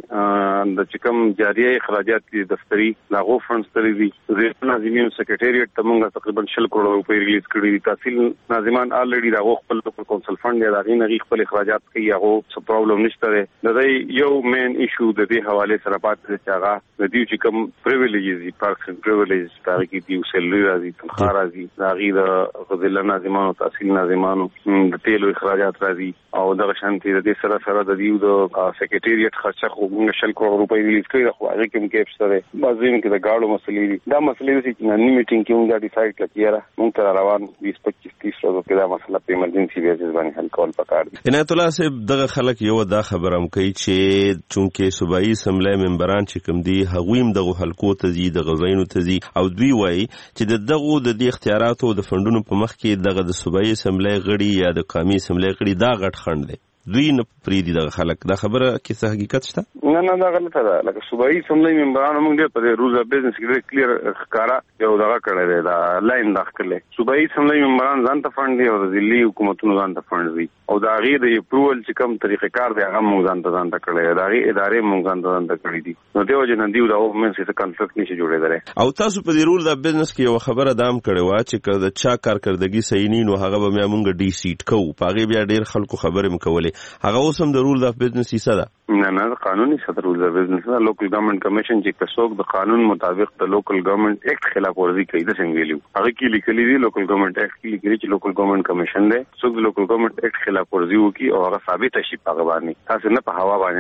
هغې د چې کوم جاریه اخراجات دي دفتري د هغو فندز تللی دي. د ناظمینو سیکریټریټ ته موږ تقریبا 20 کروڑ روپۍ ریلیز کړي دي. تحصیل ناظمان الریډي د هغو خپل لوکل کونسل فند دی، د هغې نه خپل اخراجات کوي، هغو څه پرابلم نشته دی. د دې یو مین ایشو د دې حوالې سره پاتې دی چې هغه د دې چې کوم پریویلیجز دي، پارکس اینډ پریویلیجز کې دي، سیلري راځي، تنخواه راځي، د هغې د ضلع ناظمانو تحصیل ناظمانو د تیلو اخراجات راځي او دغه شانتي د دې سره د دې د سیکریټریټ خرچه خو موږ 20 کروڑ روپۍ ریلیز کړي خو هغه کې کېپ سره بعضین کې د گاړو مسلې دي. دا مسلې چې نن میټینګ کې موږ ډیسایډ کړی موږ تر روان 20-25-30 ورځې کې دا مسله په ایمرجنسي بیسس باندې حل کول پکار دي. عنایت الله صاحب دغه خلک یو دا خبره هم کوي چې چونکه صوبایي اسمبلی ممبران چې کوم دي هغوی هم دغه حلقو ته ځي، دغه ځایونو ته ځي او دوی وایي چې دغه د دې اختیاراتو د فندونو په مخ کې دغه د صوبایي اسمبلی غړي یا د قومي اسمبلی غړي دا غټ خنډ دی، دوی نه پریدي دغه خلک. دا خبره کې څه حقیقت شته؟ نه دا غلطه ده. لکه صوبایي اسمبلی ممبرانو موږ ډېر په روز اف بزنس کې کلیر ښکارا یو دغه کړی دی، دا لاین داخله صوبایي اسمبلی ممبران ځان ته فند دي او د ضلعي حکومتونو ځان ته فند دي او دا غي د اپروول چې کوم طریقې کار دی هغه موږ ځان ته کړی دی، دا غي ادارې موږ ځان ته کړی دي. نو دیو جن دیو دا ومن څه کنفلیکټ نشي جوړېدلی. او تاسو په دې رول د بزنس کې یو خبره دام کړې و چې کله چا کارکردګي صحیح نه نو هغه به موږ ډي سیټ کوو، پاغه بیا ډېر خلکو خبرې مکولې. هغه اوس هم د رول د بزنس حصہ ده؟ نه قانوني سطر رول د بزنس نه. لوکل ګورنمنت کمیشن چې کڅوک د قانون مطابق د لوکل ګورنمنت ایکټ خلاف ورزي کوي د څنګه ویلو هغه کې لیکلي دي لوکل ګورنمنت ایکټ کې لیکلي چې لوکل ګورنمنت کمیشن دی څوک د لوکل ګورنمنت ایکټ خلاف ورزي وکي او هغه ثابت شي په هغه باندې تاسو نه په هوا باندې نه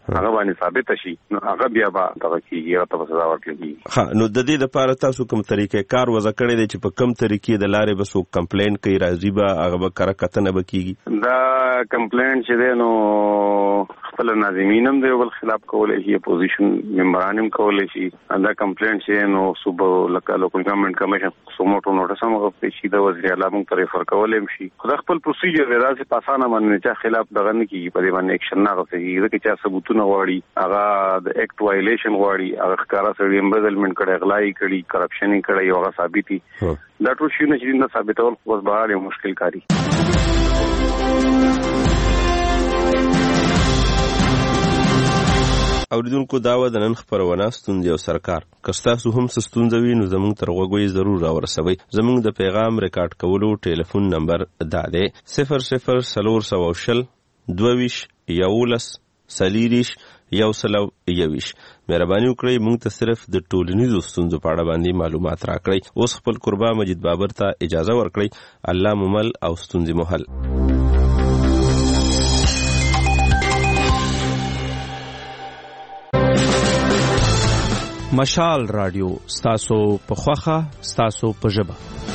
هغه باندې ثابت شي نو هغه بیا به دغه کیږي او تاسو سزا ورکړي. ها نو د دې لپاره تاسو کوم طریقې کار وضع کړی دی چې په کوم طریقې د لارې به څوک کمپلین کوي راځي به هغه به کره کتنه به کیږي؟ دا کمپلین چې دی نو خپل ناظمین هم د بل خلاف کولای شي، اپوزیشن ممبران هم کولای شي. دا کمپلین چې نو صوبه لوکل ګورنمنت کمیشن سوموټو نوټس هم غوښتي شي د وزیر اعلی مونږ ته ریفر کولای شي. خو خپل پروسیجر دی داسې په اسانه باندې چې خلاف دغه نه کیږي، په دې باندې اکشن نه غوښتي ځکه چې ثبوتونه غواړي، هغه د اکټ وایلیشن غواړي، هغه ښکارا سړي امبزلمنت کړي، غلای کړي، کرپشن کړي، هغه ثابتي دا ټول شي نه چې دا ثابتول خو به مشکل کاری. اوریدونکو دا و د نن خبرونه ستوندې او سرکار که ستاسو هم څه ستونزه وي نو زموږ تر غوږ یې ضرور راورسوئ. زموږ د پیغام ریکارډ کولو ټلیفون نمبر دا دی 0040 22 11 40 121. مهرباني وکړئ موږ ته صرف د ټولنیزو ستونزو په اړه باندې معلومات راکړئ. اوس خپل قربا مجید بابر ته اجازه ورکړئ. الله ممل او ستونزې محل. مشال رادیو ستاسو په خوخه ستاسو په ژبه.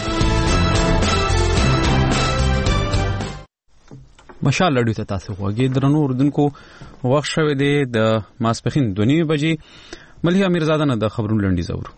مشال رادیو ته تاسو غوږی درنو اوردونکو وخت شوه دی د ماسپخین 2:30 بجې. مليحه میرزاده نه د خبرونو لنډی زور.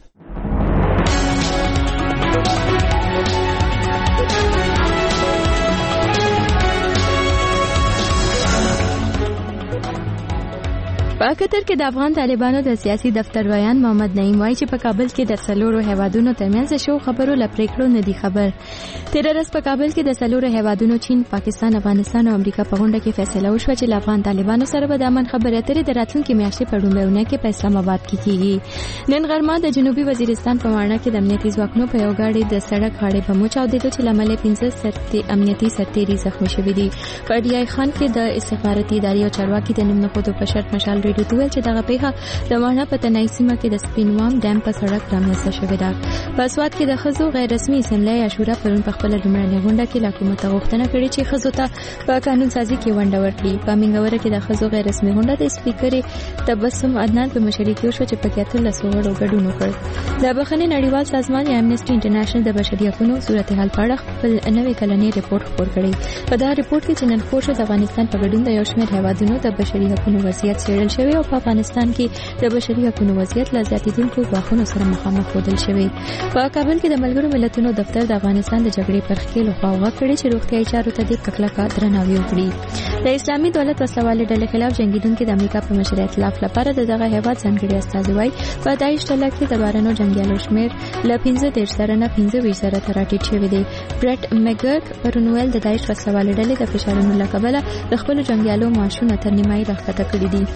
په قطر کې د افغان طالبانو د سیاسي دفتر ویان محمد نعیم وایي چې په کابل کې د څلورو هیوادونو ترمنځ شو خبرو لپریکړو نه دی خبر. تیر ورځ په کابل کې د څلورو هیوادونو چین، پاکستان، افغانستان او امریکا په غونډه کې فیصله وشوه چې له افغان طالبانو سره به د امن خبرې اترې د راتلونکي میاشتې په لومړۍ کې په اسلام آباد کې کیږي. نن غرمه د جنوبي وزیرستان په ماڼه کې د امنیتي ځواکونو په یو گاډي د سړک غاړې بم وچاودېدو چې له امله 15 امنیتي سرتیري زخمي شوي دي. په ډي آی خان کې د استخباراتي ادارې او چارواکي د نیم نښودو په شرط مشال ریډیو ته ویل چې دغه پیښه د ماڼه په تنایي سیمه کې د سپینوام ډیم په سړک رامنځته شوې ده. په سواد کې د ښځو غیر رسمي اسمبلی عاشورا پرون په خپله لومړنۍ غونډه کې له حکومت غوښتنه کړې چې ښځو ته په قانون سازي کې ونډه ورکړي. په منګوره کې د ښځو غیر رسمي غونډه د سپیکرې تبسم عدنان په مشرۍ کې وشوه چې پکې 13 غړو ګډون وکړ. د بخښنې نړیوال سازمان یا امنیسټي انټرنیشنل د بشري حقوقو صورتحال په اړه خپل نوې کلنی ریپورت خپور کړی. په دا ریپورت کې چې نن خپور شو د افغانستان په ګډون د یو شمېر هیوادونو د بشري حقوقو وضعیت څېړل شوی او په افغانستان کې د بشري حقوقو وضعیت له زیاتېدونکو ګواښونو سره مخامخ ښودل شوی. په کابل کې د ملګرو ملتونو دفتر د افغانستان د جګړې پر ښکېل لخوا وغږ کړی چې روغتیايي چارو ته د کلکه درناوی وکړي. د اسلامي دولت وسلوالې ډلې خلاف جنګیدونکو د امریکا په مشرۍ ائتلاف لپاره دغه هیواد ځانګړي استازي وایي په داعش ډله کې د بارنو جنگیالو شمېر له 15 سره نه 25 سره تر راټیټ شوی دی. برټ میګرک پرونویل د داعش وسلوالې ډلې د فشارونو له کبله د خپل جنگیالو معاشونه تر نیمایي راښکته کړي دي.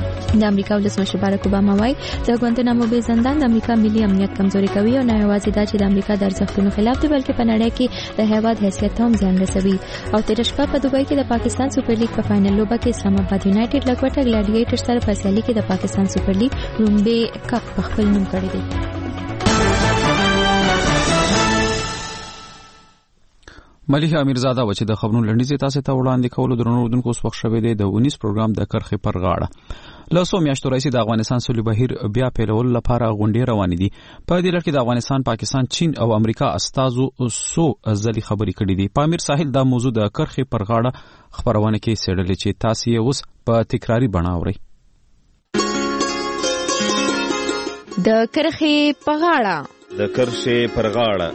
د امریکا ولسمشر بارک اوباما وایي د ګوانتنامو بې زندان د امریکا ملي امنیت کمزوري کوي او نه یوازې دا چې د امریکا د ارزښتونو خلاف دی بلکې په نړۍ کې د هیواد حیثیت ته هم زیان رسوي. او تېره شپه په دوبۍ کې د پاکستان سوپر لیګ په فاینل لوبه کې اسلام آباد یونایټډ له کوټه ګلاډیټر سره په سیالي کې د پاکستان سوپر لیګ لومبي کپ په خپل نوم کړی دی. مليحه میرزاده و چې د خبرونو لنډیز تاسو ته وړاندې کولو درنو اوردونکو اوس وخت شوه دی د 19 پروګرام د کرخې پر غاړه. له څو میاشتو راځي د افغانستان سولې بهیر بیا پیلولو لپاره غونډې روانې دي. په دې لړ کې د افغانستان، پاکستان، چین او امریکا استازو سو ځلې خبرې کړې دي. پامیر ساحل دا موضوع د کرخې پر غاړه خبرونه کې څېړلې چې تاسو یې اوس په تکراری بڼه اورئ. د کرخې پر غاړه د کرخې پر غاړه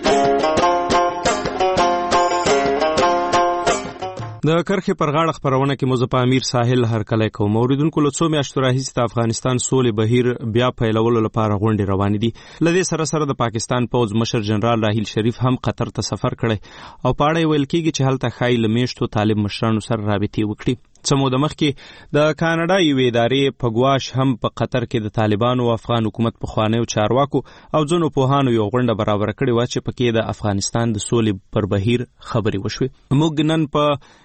د کرخې پر غاړه خبرونه کې موږ په امیر ساحل هرکلی کوم. اوریدونکو له څو میاشتو راهیسې د افغانستان سولې بهیر بیا پیلولو لپاره غونډې روانې دي. له دې سره سره د پاکستان پوځ مشر جنرال راحیل شریف هم قطر ته سفر کړی او په اړه یې ویل کېږي چې هلته ښایي له میاشتو طالب مشرانو سره رابطې وکړي. څه موده مخکې د کاناډا یوې ادارې په ګواش هم په قطر کې د طالبانو او افغان حکومت پخوانیو چارواکو او ځینو پوهانو یو غونډه برابره کړې وه چې پکې د افغانستان د سولې پر بهیر خبرې وشوې. موږ نن په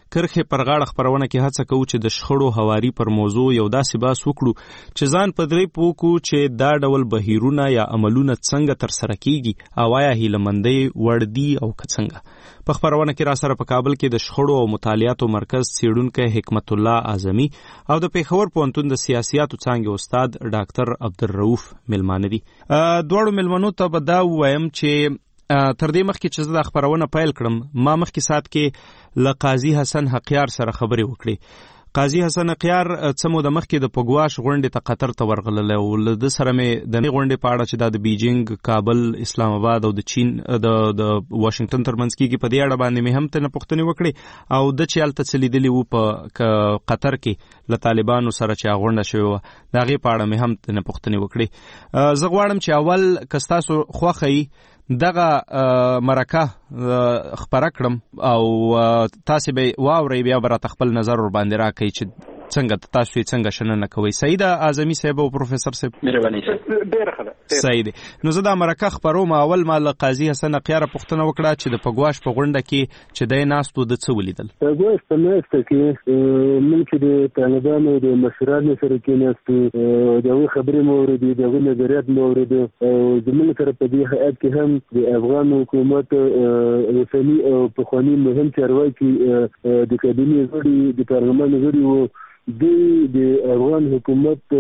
کرخه پر غاړه خبرونه کې هڅه کوو چې د شخړو هواري پر موضوع یو داسې باس وکړو چې ځان په درې پوکو چې دا ډول بهیرونه یا عملونه څنګه تر سره کیږي او آیا هیلمندۍ وړ دي او که څنګه. په خبرونه کې را سره په کابل کې د شخړو او مطالعاتو مرکز څیړونکی حکمت الله اعظمي او د پیښور پوهنتون د سیاسیاتو څانګې استاد ډاکټر عبدالرؤف ملمانه دي. دواړو ملمنو ته به دا ووایم چې تر دې مخکې چې زه د خبرونه پیل کړم ما مخکې ساعت کې له قاضي حسن حقیار سره خبرې وکړې. قاضي حسن حقیار څه موده مخکې د پګواش غونډې ته قطر ته ورغلی او له ده سره مې د غونډې په اړه چې دا د بیجینګ، کابل، اسلام آباد او د چین د واشنګټن ترمنځ کېږي په دې اړه باندې مې هم ترنه پوښتنې وکړې او ده چې هلته څه لیدلي وو په قطر کې له طالبانو سره چې غونډه شوې وه د هغې په اړه مې هم ترنه پوښتنې وکړې. زه غواړم چې اول که ستاسو خوښه وي دغه مرکه خبره کړم او تاسو به واورئ بیا به راته خپل نظر ور باندې راکړئ چې څنګه تاسو یې څنګه شننه کوئ. سعید اعظمي صاحب او پروفیسور صاحب مهرباني سعید. نو زه دا مرکه خبروم. اول ما له قاضي حسن حقیار پوښتنه وکړه چې د پګواش په غونډه کې چې دی ناست و د څه ولیدل. پګواش په ناسته کې موږ چې د طالبانو د مشرانو سره کېناستو د هغوی خبرې مو اورېدې، د هغوی نظریات مو اورېده او زموږ سره په دې هیئت کې هم د افغان حکومت اوسني او پخواني مهم چارواکي د کابینې غړي، د پارلمان غړي وو. دوی د افغان حکومت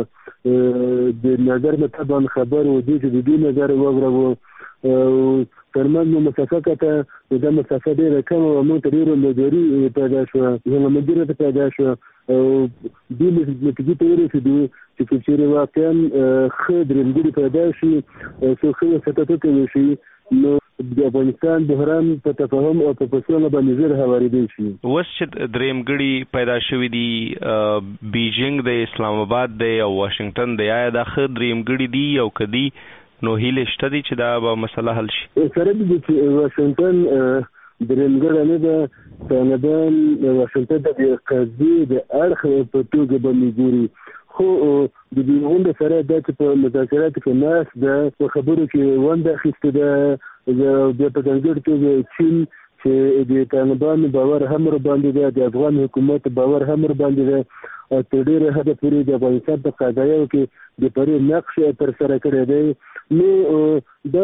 د نظر مطابق خبر و دوی چې د دوی نظر واورو ترمنځ مو مسافه کته دا مسافه ډېره کمه وه. موږ ته ډېره نظري پیدا شوه، هیله پیدا شوه او دوی نتیجې ته ورسېدو چې که چېرې واقعا ښه درېمګړي پیدا شي، څو ښه وساتتو وشي نو د افغانستان بحران په تفاهم او په فصلونه باندې زر هوارېدی شي. اوس چې درېمګړي پیدا شوي دي، بیجینګ د اسلام آباد دی او واشنګټن دی، آیا دا ښه درېمګړي دي او که دي نو هیلې شته دي چې دا به مسله حل شي؟ سره دي چې واشنګټن درېمګړی نه ده، طالبان واشنګټن ته د قاضي د اړخ په توګه باندې ګوري، خو د دې غونډې سره دا چې په مذاکراتو کې ناست ده، په خبرو کې ونډه اخیستې ده، بیا په ځانګړې توګه چین چې د طالبانو باور هم ورباندې ده، د افغان حکومت باور هم ورباندې ده او تر ډېره حده پورې د افغانستان په قضایاو کې د پرې نقش ترسره کړی دی. نو دا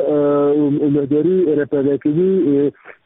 امیدواري راپیدا کوي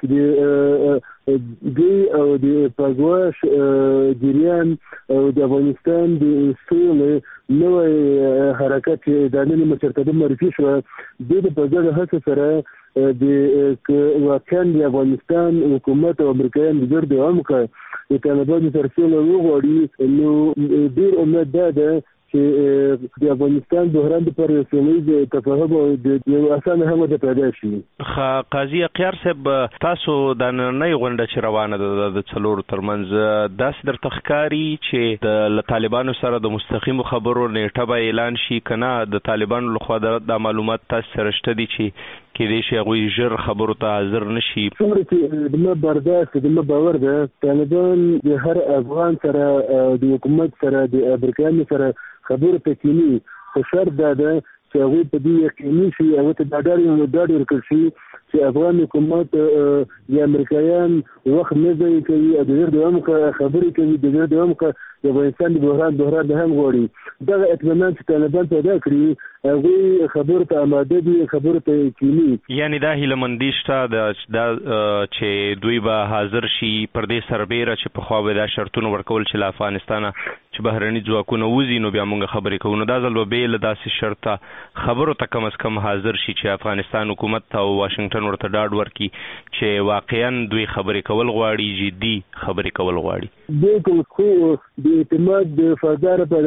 چې دوی او د پګواش جریان او د افغانستان د سولې نوی حرکت چې د نن مشرتابه معرفي شوه، دوی د په ګډه هڅه سره د واقعا د افغانستان حکومت او امریکایان د ګډ دوام وکړه د طالبانو سره سوله وغواړي. نو ډېر امید دا ده چې د افغانستان بحران لپاره یو سیمهییز تفاهم او د یو اسانه حل پیدا شي. قاضي حقیار صاحب، تاسو د نننۍ غونډه چې روانه ده د څلورو ترمنځ داسې درته ښکاري چې د طالبانو سره د مستقیمو خبرو نیټه به اعلان شي که نه د طالبانو لخوا دا معلومات تاسو سره شته دي چې کېدای شي هغوی ژر خبرو ته حاضر نه شي؟ څومره چې زما برداشت زما باور ده طالبان د هر افغان سره د حکومت سره د امریکایانو سره خبرو ته کیني، خو شرط دا ده چې هغوی په دې یقیني شي، هغوی ته دا ډاډ ورکړل شي چې افغان حکومت د امریکایان وخت نه ضایع کوي او د ژر دوام خبرې کوي، د ژر دوام د افغانستان د بحران د هم غواړي. دغه اطمینان چې طالبان پیدا کړي هغوی خبرو ته آماده دي، خبرو ته کیني. یعنې دا هیلهمندي شته دا چې دوی به حاضر شي پر دې سربیره چې پخوا به دا شرطونه ورکول چې له افغانستانه چې بهرني ځواکونه وځي نو بیا موږ خبرې کوو. نو دا ځل به بې له داسې شرطه خبرو ته کم از کم حاضر شي چې افغانستان حکومت ته او واشنګټن ورته ډاډ ورکړي چې واقعا دوی خبرې کول غواړي، جدي خبرې کول غواړي. بالکل، خو د اعتماد د فضا پیدا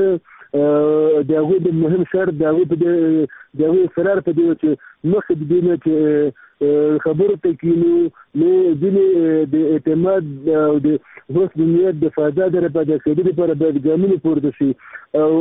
کېده د هغوی د مهم شرط د هغوی اصرار په دې چې مخکې د دې نه چې خبرو ته کینو نو ځینې د اعتماد او د حسن نیت د فضا د پیدا کېدو لپاره باید ګامونه پورته شي او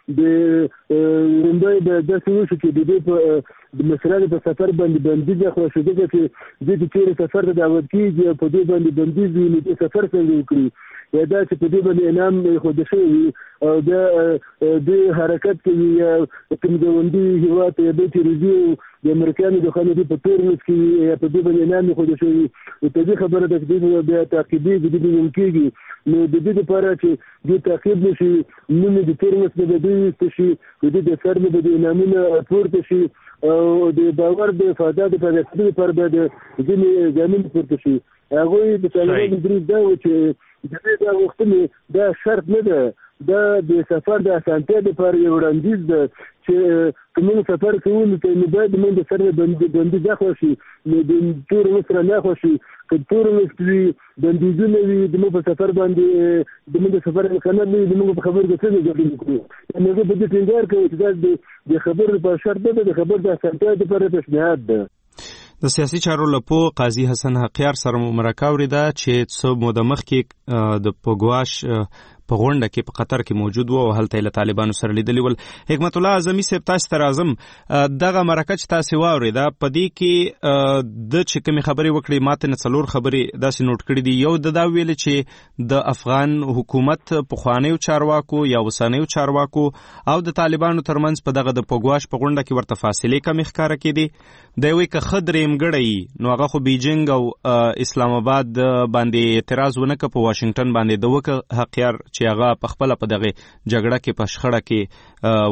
د لومړی به داسې وشي چې د دوی په د مشرانو په سفر باندې بندیز اخوا شو، ځکه چې دوی چې چېرې سفر ته دعوت کېږي او په دې باندې بندیز وي نو دوی سفر څنګه وکړي. دا چې په دې باندې انعام خوده شوی او د حرکت کې کوم ګوندي هیواد د تیریزي د امریکایانو د خلکو په تورنس کې په دې باندې انعام خوده شوی ته دې خبره ده چې د تعقیبي د دې ممکن نو د دې لپاره چې د تعقیب نشي نو د تورنس د دې شي د دې سر د انعامونه پورته شي او د باور د فعالیت په دې پر د ځینې ځامن پورته شي هغه د طالبانو درې دا چې د دې وختونه دا شرط نه ده دا د سفر د اسانتیا لپاره یو وړاندیز ده چې کوم سفر کوو ته نو باید موږ د سره باندې ځخو شي نو د تور مصر نه خو شي که تور مصر باندې وي د موږ په سفر باندې د موږ سفر کنه نه د موږ په خبر کې څه جوړ کړو نو په دې ټینګار کوي چې د خبر په شرط ده د خبر د اسانتیا لپاره پیشنهاد ده. د سیاسي چارو لپو قاضي حسن حقیار سره مرکه اورېده چې څو موده مخکې د پګواش په غونډه کې په قطر کې موجود و او هلته له طالبانو سره لیدلی ول. حکمت الله اعظمي صاحب تاسو ته راځم دغه مرکه چې تاسو واورېده په دې کې د چې کومې خبرې وکړې ماته نه څلور خبرې داسې نوٹ کړې دي. یو د دا ویل چې د افغان حکومت پخوانیو چارواکو یا اوسنیو چارواکو او د طالبانو ترمنځ په دغه د پګواش په غونډه کې ورته فاصلې کمې ښکاره کېدې. د یوې که ښه درېمګړی نو هغه خو بیجینګ او اسلام آباد باندې اعتراض ونه کړ په واشنګټن باندې د وکه حقیار چې هغه په خپل په دغه جګړه کې په شخړه کې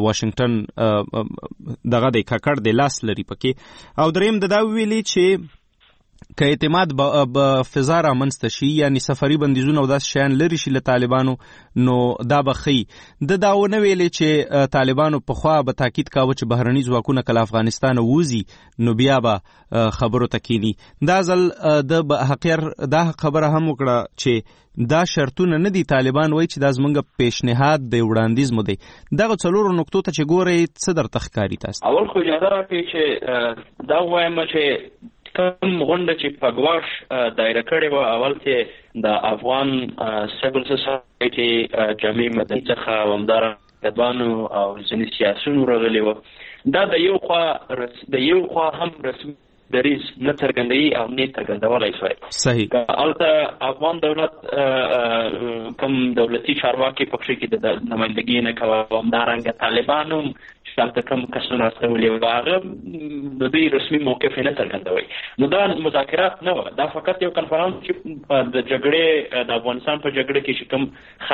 واشنګټن دغه د ککړ د لاس لري پکې. او دریم د دا ویلي چې که اعتماد به فضا رامنځته شي یعنی سفري بندیزونه او داسې شیان لرې شي له طالبانو نو دا به ښي. د دا ونه ویلې چې طالبانو پخوا به تاکید کاوه چې بهرني ځواکونه که له افغانستانه ووځي نو بیا به خبرو ته کینی. دا ځل د حقیار دا خبره هم وکړه چې دا شرطونه نه دي. طالبان وایي چې دا زمونږ پیشنهاد دی وړاندیز مو دی. دغه څلورو نقطو ته چې ګورئ څه درته ښکاري تاسو؟ اول خو اجازه راکړئ چې دا ووایم چې کوم غونډه چې پګواش دایره کړې وه اول کې د افغان سیول سوسایټي جامع مدني څخه همدارنګه طالبانو او ځینې سیاسیونو راغلي وه. دا د یو خوا هم رسمي دریځ نه څرګندوي او نه څرګندولی شوی. صحیح. هلته افغان دولت کوم دولتي چارواکي پکښې کې د نمایندګي نه کوه او همدارنګه طالبان هم چې هلته کوم کسونه استولي وو هغه د دوی رسمي موقف یې نه څرګندوي. نو دا مذاکرات نه وه، دا فقط یو کنفرانس چې د جګړې د افغانستان په جګړه کې چې کوم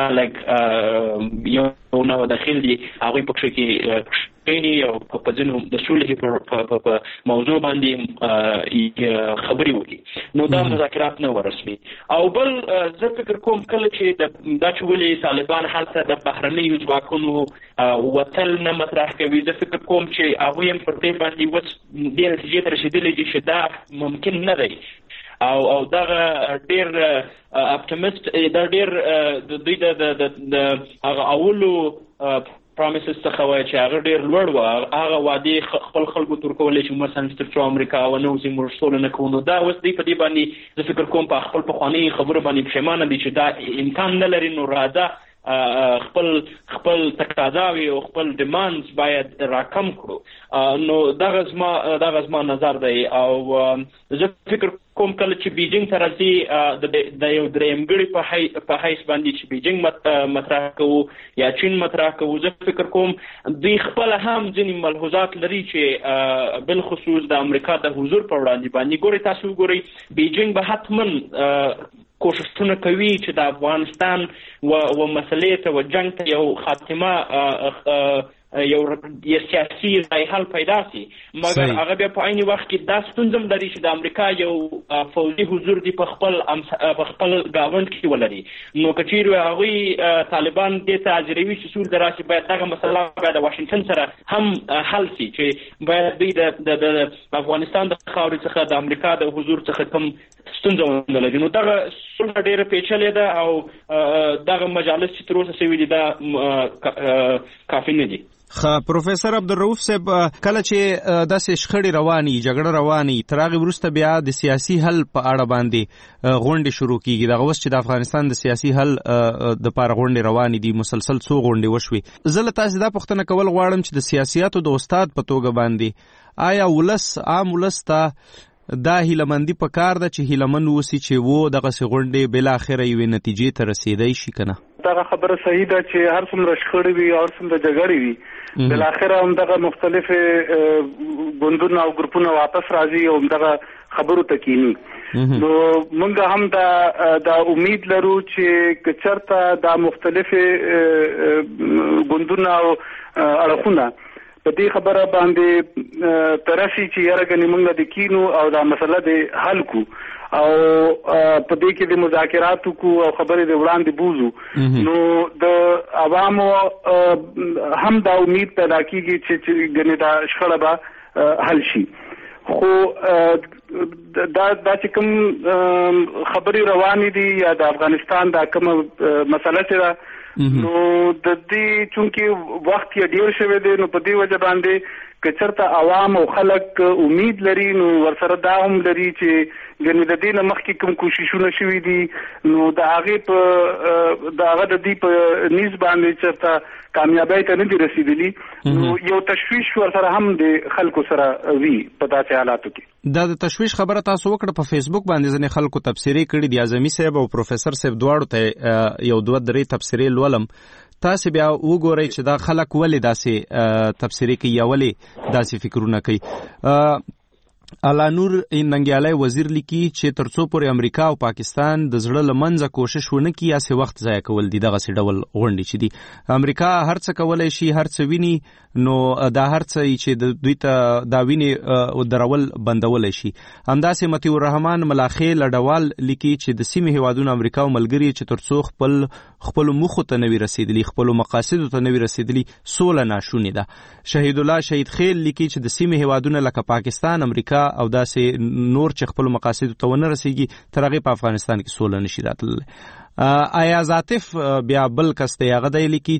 خلک یو نوع داخل دي هغوی پکښې کې او په ځینو د سولې په موضوع باندې خبرې وکړي. نو دا مذاکرات نه و رسمي. او بل زه فکر کوم کله چې دا چې ولې طالبان هلته د بهرنیو ځواکونو وتل نه مطرح کوي زه فکر کوم چې هغوی هم پر دې باندې اوس دې نتیجې ته رسېدلي دي چې دا ممکن نه دی او دغه ډېر اپټیمست دا ډېر د دوی د هغه اولو پرامیسز څخه وایي چې هغه ډېر لوړ وه. هغه وعدې خپل خلکو تر کولی چې مثلا تر څو امریکا ونوځي موږ سوله نه کوو. نو دا اوس دوی په دې باندې زه فکر کوم په خپل پخواني خبرو باندې پښیمانه دي چې دا امکان نه لري. نو راځه خپل تقاضاوي او خپل ډیمانډز باید راکم کړو. نو دغه زما نظر دی. او زه فکر کوم کله چې بیجینګ ته راځي د یو درېیمګړي په حیث باندې چې بیجینګ مطرح کوو یا چین مطرح کوو زه فکر کوم دوی خپله هم ځینې ملحوظات لري چې بالخصوص د امریکا د حضور په وړاندې باندې ګورئ تاسو وګورئ بیجینګ به حتما کوششونه کوي چې د افغانستان و مسلې ته و جنګ ته یو خاتمه یو سیاسي ځای حل پیدا شي. مګر هغه بیا په عین وخت کې دا ستونزه هم لري چې د امریکا یو فوجي حضور دی په خپل ګاونډ کې ولري. نو که چیرې هغوی طالبان دې ته حاضروي چې سول دراسي باید دغه مسله باید د واشنګټن سره هم حل شي چې باید دوی د افغانستان د خاورې څخه د امریکا د حضور څخه کوم ستونزه ونه لري. نو دغه صلح ډېره پیچلې ده او دغه مجالس چې تر اوسه شوي دي دا کافي نه دي. پروفیسر عبدالرؤف صاحب کله چې داسې شخړې رواني جګړه رواني تر هغې وروسته بیا د سیاسي حل په اړه باندې غونډې شروع کیږي. دغه اوس چې د افغانستان د سیاسي حل دپاره غونډې روانې دي مسلسل څو غونډې وشوې. زه له تاسې دا پوښتنه کول غواړم چې د سیاسیاتو د استاد په توګه باندې آیا عام ولس ته دا هیلمندي په کار ده چې هیلمن وسی چې دغه غونډې بل اخر یوې نتیجې ته رسیدای شي کنه. دا خبره صحیح ده چې هر څومره شخړې وي او هر څومره جګړې وي بل اخر هم دغه مختلف ګوندونه او ګروپونه واپس راځي او دغه خبرو تکینی. نو موږ هم دا امید لرو چې کچرته دا مختلف ګوندونه او اړخونه په دې خبره باندې ترشي چې یارګنې موږ د کینو او دا مسله د حل کو او په دې کې د مذاکراتو کو او خبرې د وړاندې بوزو. نو د عوامو هم دا امید پیدا کیږي چې ګنې دا شخړه به حل شي. خو دا چې کوم خبرې روانې دي یا د افغانستان دا کوم مسله چې نو د دې چونکی وخت یې ډیر شوی دی نو په دې وجه باندې کچرته عوام او خلک امید لري نو ورسره دا هم لري چې ګنې د دې نه مخکې کوم کوششونه شوي دي نو د هغې په د هغه د دې په نیز باندې چېرته کامیابی ته نه دي رسېدلي نو یو تشویش ورسره هم د خلکو سره وي په داسې حالاتو کې. دا د تشویش خبره تاسو وکړه په فیسبوک باندې ځینې خلکو تبصرې کړي دي. اعظمي صاحب او پروفیسر صاحب دواړو ته یو دوه درې تبصرې لولم. تاسو بیا وګورئ چې دا خلک ولې داسې تبصرې کوي یا ولې داسې فکرونه کوي. علانور ننګیالی وزیر لیکي چې ترڅو پورې امریکا او پاکستان د زړه لمنځه کوشش ونه کړي یا سه وخت ضایع کول دي دغه ډول غونډې چې دي امریکا هر څه کولای شي هر څه ویني نو دا هر څه چې د دوی ته دا ویني او درول بندولای شي. همداسې متي الرحمن ملاخي لډوال لیکي چې د سیمې هیوادونو امریکا او ملګری چې ترڅو خپل مخ ته نوي رسیدلی خپل مقاصد ته نوي رسیدلی سوله ناشونی ده. شهید الله شهید خیل لیکي چې د سیمې هیوادونو لکه پاکستان امریکا او داسې نور چې خپل مقاصد ته ونه رسیږي تر هغه په افغانستان کې سوله نشي راتللی. آیا عاطف بیا بل کس ته هغه دی لیکي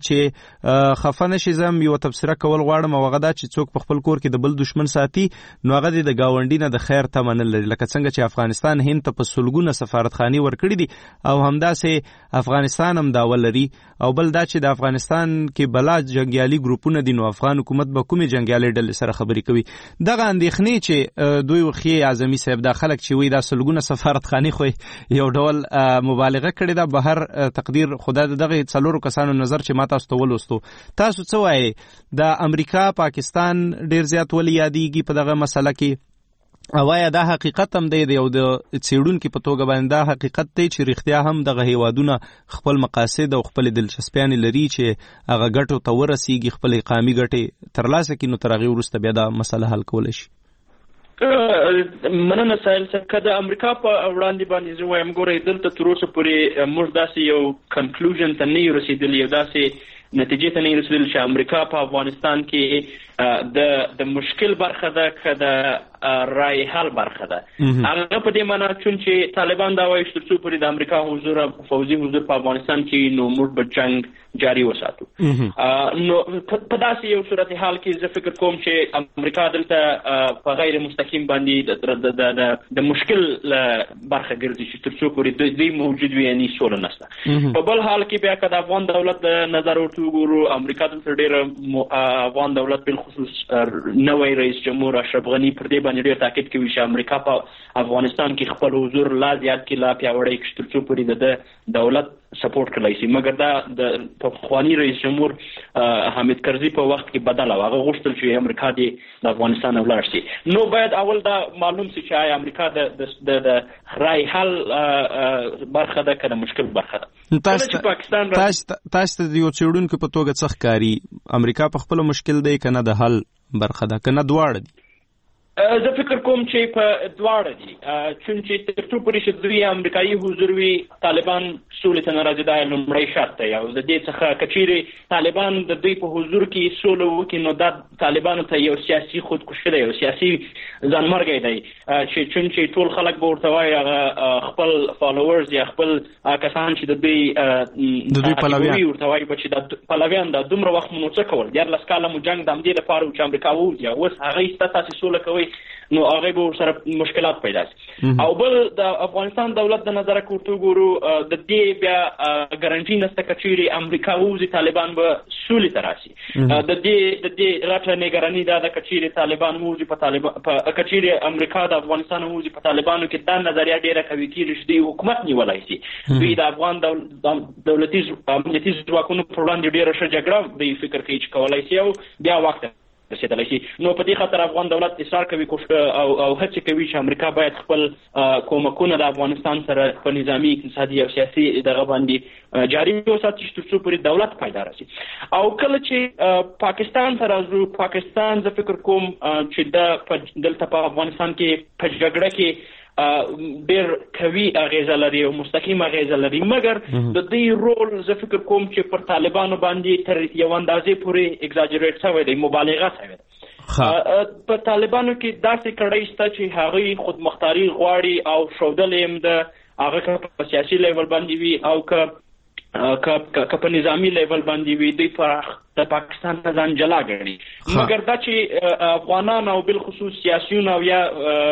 چې خفه نشي زم یو تبصره کول غواړم او هغه دا چې څوک په خپل کور کې د بل دشمن ساتي نو هغه د گاونډي نه د خیر تمه نه لري لکه څنګه چې افغانستان هند ته په سلګونه سفارتخانې ورکړي دي او همداسې افغانستان هم دا ولري او بل دا چې د افغانستان کې بلا جنگیالي ګروپونه دي نو افغان حکومت به کومې جنگیالي ډلې سره خبرې کوي. دغه اندېښنې چې دوی وخی اعظمي صاحب دا خلک چې وي دا سلګونه سفارتخانې خو یو ډول مبالغه کړې ده بهر تقدیر خدا دغه څلورو کسانو نظر چې ما تاسو ته ولوستو. تاسو څه وایي د امریکا پاکستان ډیر زیات ولې یادېږي په دغه مسله کې او آیا دا حقیقت هم دی او د څېړونکي په توګه باندې دا حقیقت دی چې رښتیا هم دغه هیوادونه خپل مقاصد او خپل دلچسپیانې لري چې هغه ګټو ته ورسیږي خپل اقامي ګټې ترلاسه کړي نو تر هغې وروسته بیا دا مسله حل کولی شي؟ مننه سایل صاحب که د امریکا په وړاندې باندې زه وایم ګورئ دلته تر اوسه پورې موږ داسې یو کنکلوژن ته نه یو رسېدلي یو داسې نتیجې ته نه یو رسېدلي چې امریکا په افغانستان کې د مشکل برخه ده که د رای حل برخه ده. هغه په دې معنا چون چې طالبان دا وایي چې تر څو پورې د امریکا حضور پوځي حضور په افغانستان کې نو موږ به جنګ جاری وساتو. نو په داسې یو صورت حال کې زه فکر کوم چې امریکا دلته په غیر مستقیم باندې د مشکل برخه ګرځي چې تر څو پورې دوی موجود وي یعنې سوله نشته. په بل حال کې بیا که د افغان دولت د نظر ورته وګورو امریکا دلته ډېره افغان دولت بالخصوص نوی رئیس جمهور اشرف غني پر دې باندې ډېر تاکید کوي چې امریکا په افغانستان کې خپل حضور لا زیات کړي لا پیاوړی کړي تر څو پورې د دولت سپورټ کړی شي. مګر دا د پخواني رئیس جمهور حامد کرزي په وخت کې بدل او هغه غوښتل چې امریکا د افغانستان ولاړ شي. نو باید اول دا معلوم شي چې آیا امریکا د رای حل برخه ده که د مشکل برخه ده. تاسو د یو څېړونکي په توګه څه ښکاري امریکا په خپل مشکل دی که نه د حل برخه ده که نه دواړه دي؟ زه فکر کوم چې په دواړه دي چون چې تر څو پورې چې دوی امریکایي حضور وي طالبان سولې ته نه راځي دا لومړی شرط دی او د دې څخه که چیرې طالبان د دوی په حضور کې سوله وکړي نو دا طالبانو ته یو سیاسي خودکشي دی یو سیاسي ځانمرګی دی چې چون چې ټول خلک به ورته وایي هغه خپل فالوورز یا خپل کسان چې د دوی پلویان ورته وایي چې د پلویان دا دومره وخت مو څه کول 14 کاله مو جنګ د همدې لپاره و چې امریکا ووځي اوس هغه ایسته تاسې سوله کوئ نو هغه به ورسره مشکلات پیدا شي. او بل د افغانستان دولت د نظره ورته وګورو د دې بیا ګارانټي نشته که چیرې امریکا ووځي طالبان به سولې ته راشي. د دې غټه نگراني دا د کچېرې طالبان موجي په کچېرې امریکا د افغانستان موجي په طالبانو کې دا نظریه ډیره قوي کېږي چې دوی حکومت نیولای شي. دوی د افغان دولتي امنیتي ځواکونو پر وړاندې ډیره ښه جګړه دوی فکر کوي چې کولی شي او بیا وخت رسېدلی شي. نو په دې خاطر افغان دولت اصرار کوي او هڅې کوي چې امریکا باید خپل کومکونه د افغانستان سره په نظامي اقتصادي او سیاسي دغه باندې جاري وساتي چې تر څو پورې دولت پایدار شي. او کله چې پاکستان ته راځو، پاکستان زه فکر کوم چې دلته په افغانستان کې په جګړه کې ډېر قوي اغیزه لري او مستقیم اغیزه لري، مګر د دې رول زه فکر کوم چې پر طالبانو باندې تر یو اندازې پورې اگزاجریټ شوی دی، مبالغه شوی دی. په طالبانو کې داسې کړۍ شته چې هغوی خودمختاري غواړي او ښودل یې د هغه که په سیاسي لیول باندې وي او که په نظامي لیول باندې وي، دوی د پاکستان نه ځان جلا ګڼي. مګر دا چې افغانان او بالخصوص سیاسیون او یا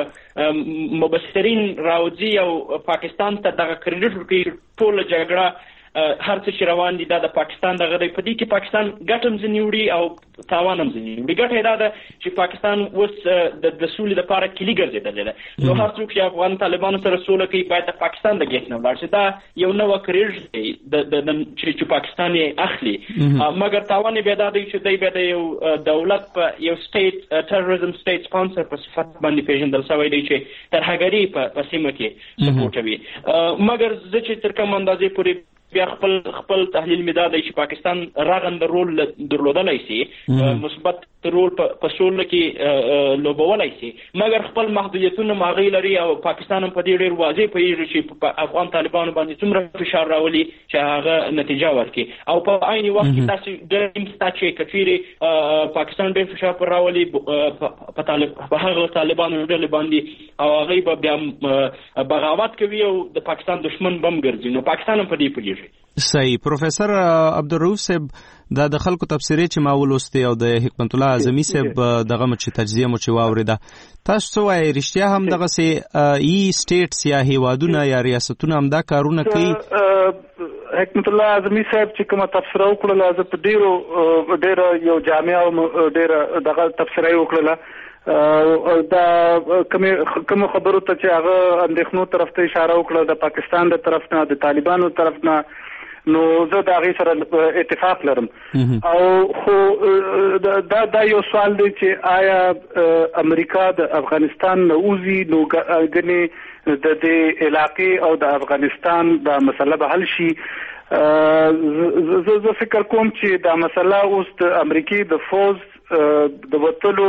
مبصرین راوځي او پاکستان ته دغه کریډټ ورکوي، ټوله جګړه هر څه چې روان دي دا د پاکستان دغه دی. په دې کې پاکستان ګټه هم ځینې وړي او تاوان هم ځینې وړي. ګټه یې دا ده چې پاکستان اوس د سولې لپاره کلي ګرځېدلی ده. نو هر څوک چې افغان طالبانو سره سوله کوي باید د پاکستان د ګیټ نه ولاړ شي. دا یو نوی کریډ دی چې پاکستان یې اخلي. مګر تاوان یې بیا دا دی چې دی بیا د یو دولت په یو سټیټ ټرریزم سټیټ سپانسر په صفت باندې پېژندل شوی دی چې ترهګري په سیمه کې سپورټوي. مګر زه چې تر کوم اندازې پورې بیا خپل تحلیل مې دا دی چې پاکستان رغنده رول درلودلی شي، مثبت رول په سوله کې لوبولی شي، مګر خپل محدودیتونه هم هغوی لري او پاکستان هم په دې ډېر واضح پوهېږي چې په افغان طالبانو باندې څومره فشار راولي چې هغه نتیجه ورکړي. او په عین وخت کې داسې ډېر شته چې که چیرې پاکستان ډېر فشار پر راولي په هغه طالبانو ډلې باندې او هغوی به بیا بغاوت کوي او د پاکستان دشمن به هم ګرځي، نو پاکستان هم په دې پوهېږي. صحیح. پروفیسر عبدالرؤف صاحب، دا د خلکو تبصرې چې ما ولوستې او د حکمت الله اعظمي صاحب دغه مو چې تجزیه مو چې واورېده، تاسو څه وایئ؟ رښتیا هم دغسې سټیټس یا هیوادونه یا ریاستونه همدا کارونه کوي؟ حکمت الله اعظمي صاحب چې کومه تبصره وکړله، زه په ډېره یو جامعه او ډېره دغه تبصره یې وکړله. دا کومو خبرو ته چې هغه اندېښنو طرف ته اشاره وکړه د پاکستان د طرف نه، د طالبانو طرف نه، نو زه د هغې سره اتفاق لرم. او خو دا یو سوال دی چې آیا امریکا د افغانستان نه وځي، نو ګنې د دې علاقې او د افغانستان دا مسله به حل شي. زه فکر کوم چې دا مسله اوس د امریکې د فوز د وتلو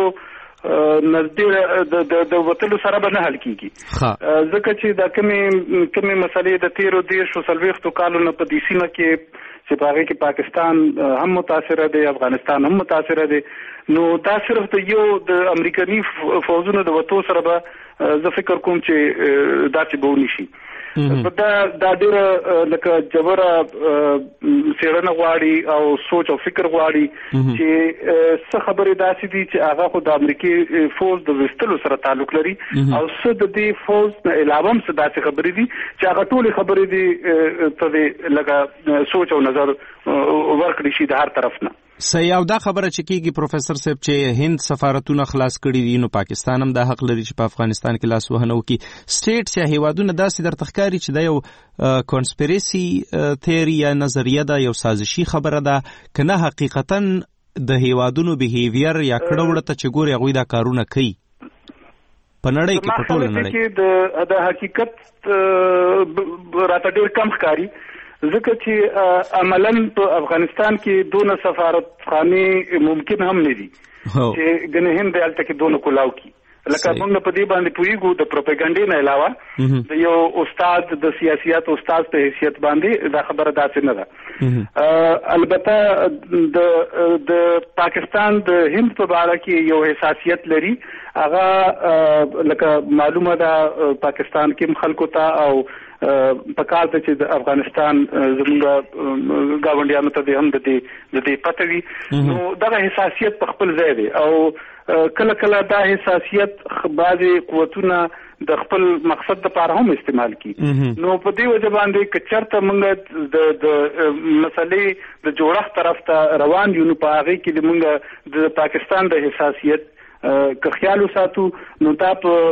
نزدې د وتلو سره به نه حل کیږي، ځکه چې دا کمې مسلې د تیرو 30 کالو نه په دې سیمه کې چې په هغې کې پاکستان هم متاثره دی، افغانستان هم متاثره دی، نو دا صرف د یو د امریکایي فوزونو د وتو سره به زه فکر کوم چې داسې به ونشي. دا ډېره لکه جوړه څېړنه غواړي او سوچ او فکر غواړي چې څه خبرې داسې دي چې هغه خو د امریکې فوز د ویستلو سره تعلق لري او څه د دې فوز نه علاوه هم څه داسې خبرې دي چې هغه ټولې خبرې دي ته لکه سوچ او نظر ورکړي شي د هر طرف نه. صحیح. او دا خبره چې کېږي پروفیسر صاحب چې هند سفارتونه خلاص کړي دي، نو پاکستان هم دا حق لري چې په افغانستان کې لاس وهنه وکړي. سټیټس یا هیوادونه داسې درته ښکاري چې دا یو کانسپیرسي تیوري یا نظریه ده، یو سازشي خبره ده، که نه حقیقتا د هیوادونو بیهیویر یا کړه ته چې ګوري هغوی دا کارونه کوي په نړۍ کې، په ټوله نړۍ کې د حقیقت راته ډېر کم ښکاري، ځکه چې عملاً په افغانستان کې دونه سفارتخانې ممکن هم نه دي چې ګنې هند هلته کې دونه کلاو کړي. لکه موږ په دې باندې پوهېږو د پروپاګانډې نه علاوه د یو استاد د سیاسیات استاد په حیثیت باندې دا خبره داسې نه ده. البته د پاکستان د هند په باره کې یو حساسیت لري، هغه لکه معلومه ده پاکستان کې خلکو ته او په کال ته چې د افغانستان زموږ گاونډیانو ته هم د دې پته وي نو دغه حساسیت په خپل ځای دی او کله کله دا حساسیت بعضي قوتونه د خپل مقصد لپاره هم استعمال کی نو په دې وجه باندې که چرته موږ د مسلې د جوړښت طرف ته روان یو نو په هغه کې موږ د پاکستان د حساسیت که خیال وساتو نو دا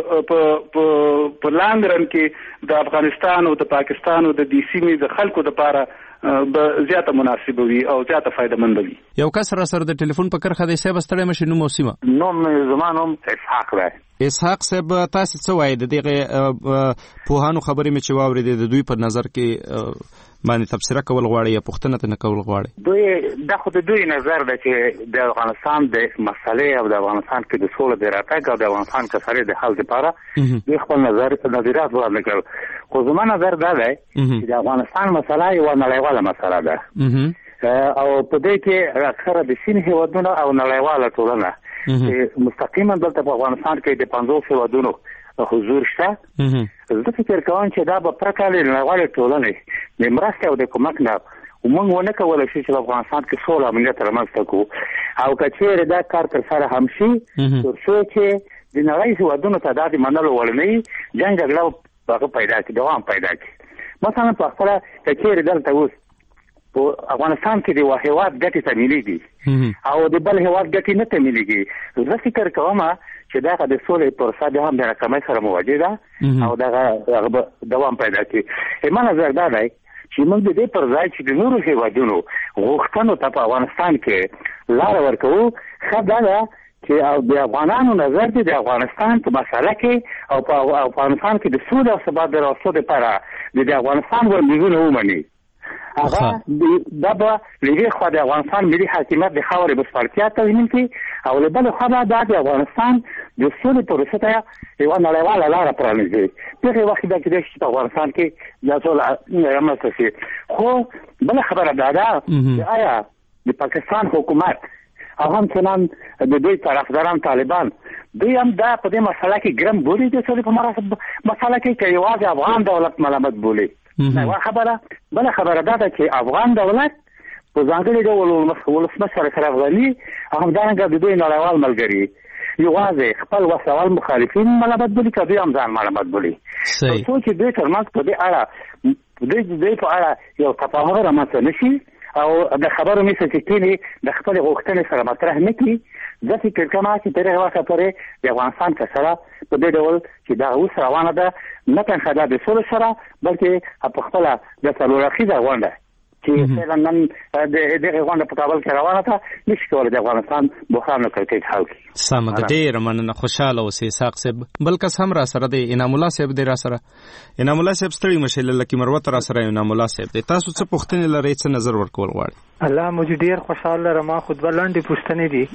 په لانګ رن کې د افغانستان او د پاکستان او د دې سیمې د خلکو لپاره به زیاته مناسب وي او زیاته فائدہ مند وي. یو کس را سره د ټلیفون په کرخه دی صاحب ستړی مشه نو موسمه نوم زمانوم اسحاق دی. اسحاق صاحب تاسو څه وایي د دغه پوهانو خبرې مې چې واورېدې د دوی په نظر کې باندې تفسیر کول غواړي یا پوښتنه نه کول غواړي؟ دوی د خود دوی نظر ده چې د افغانستان د مسلې او د افغانستان کې د سولې د راتګ او د افغانستان کسرې د حل لپاره دوی خپل نظریات وړاندې کړل خو زما نظر دا دی چې د افغانستان مسله یو نړیواله مسله ده او په دې کې اکثره د سیمې هیوادونه او نړیواله ټولنه مستقیما دلته په افغانستان کې د 50 هیوادونو حضور شته. زه فکر کوم چې دا به پرته له نړیوالې ټولنې د مرستې او د کومک نه موږ ونه کولی شو چې په افغانستان کې سوله امنیت رامنځته کړو او که چیرې دا کار تر سره هم شي تر څو چې د نړۍ هیوادونو ته دا د منلو وړ نه وي جنګ جګړه هغه پیدا کړي دوام پیدا کړي. مثلا په خپله که چیرې دلته اوس په افغانستان کې د یو هیواد ګټې ته ملیږي او د بل هیواد ګټې نه ته ملیږي زه فکر کوم چې دغه د سولې پروسه د هم د ناکامۍ سره مواجه ده او دغه دوام پیدا کړي. زما نظر دا دی چې موږ د دې پر ځای چې د نورو هیوادونو غوښتنو ته په افغانستان کې لاره ورکوو ښه دا ده چې د افغانانو نظر دی د افغانستان په مسله کې او په افغانستان کې د سولې او ثبات د راوستلو لپاره د افغانستان وړاندیزونه ومني. هغه دا به لږه خو د افغانستان ملي حاکمیت د خاورې بشپړتیا تضمین کړي او له بل خوا دا د افغانستان د سولې پروسې ته یو نړیواله لاره پرانیزي. دغه وخت دا چې په افغانستان کې دا ټول رامنځته شي. خو بل خبره دا ده چې آیا د پاکستان حکومت او همچنان د دوی طرفداران طالبان دوی هم دا په دې مسله کې ګرم بولي د سولې په مسله کې چې یوازې افغان دولت ملامت بولي. نو خبره بل خبره دا ده چې افغان دولت په ځانګړي ډول ولسمشر اشرف غني همدارنګه د دوی نړیوال ملګري یوازې خپل وسوال مخالفین ملامت بولي که دوی هم ځان ملامت بولي. څو چې دوی ترمنځ په دې اړه دوی په اړه یو تفاهم رامنځته نه شي او د خبرو مثل چې کینی د خپل غوښتنې سره مطرح نه کړي زه فکر کوم چې تر هغه وخته پورې د افغانستان کسره په دې ډول چې دا اوس روانه ده نه تنها دا د سولې سره بلکې په خپله د څلور اړخیزه غونډه چې فعلا نن دغه غونډه په کابل کې روانه ده نشي کولی د افغانستان بحران او کړکېچ حل کړي. سمه ده ډېره مننه خوشحاله اوسې اسحاق صاحب. بل کس هم را سره دی انعام الله صاحب دی را سره. انعام الله صاحب ستړي مشې لکه مروت را سره انعام الله صاحب دی تاسو څه پوښتنې لرئ څه نظر ورکول غواړئ؟ الله موږ ډېر خوشحاله لرم ما خود بلندې پوښتنې دي.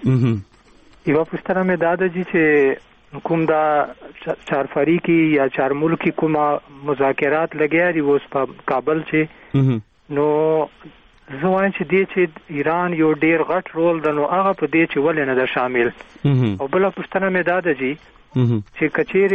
یوه پوښتنه مې دا ده چې کوم دا چارفریقي یا چار ملکی کومه مذاکرات لګیا دي اوس په کابل چې نو زه وایم چې دې چې ایران یو ډیر غټ رول ده نو هغه په دې چې ولې نه ده شامل. او بله پوښتنه مې دا ده چې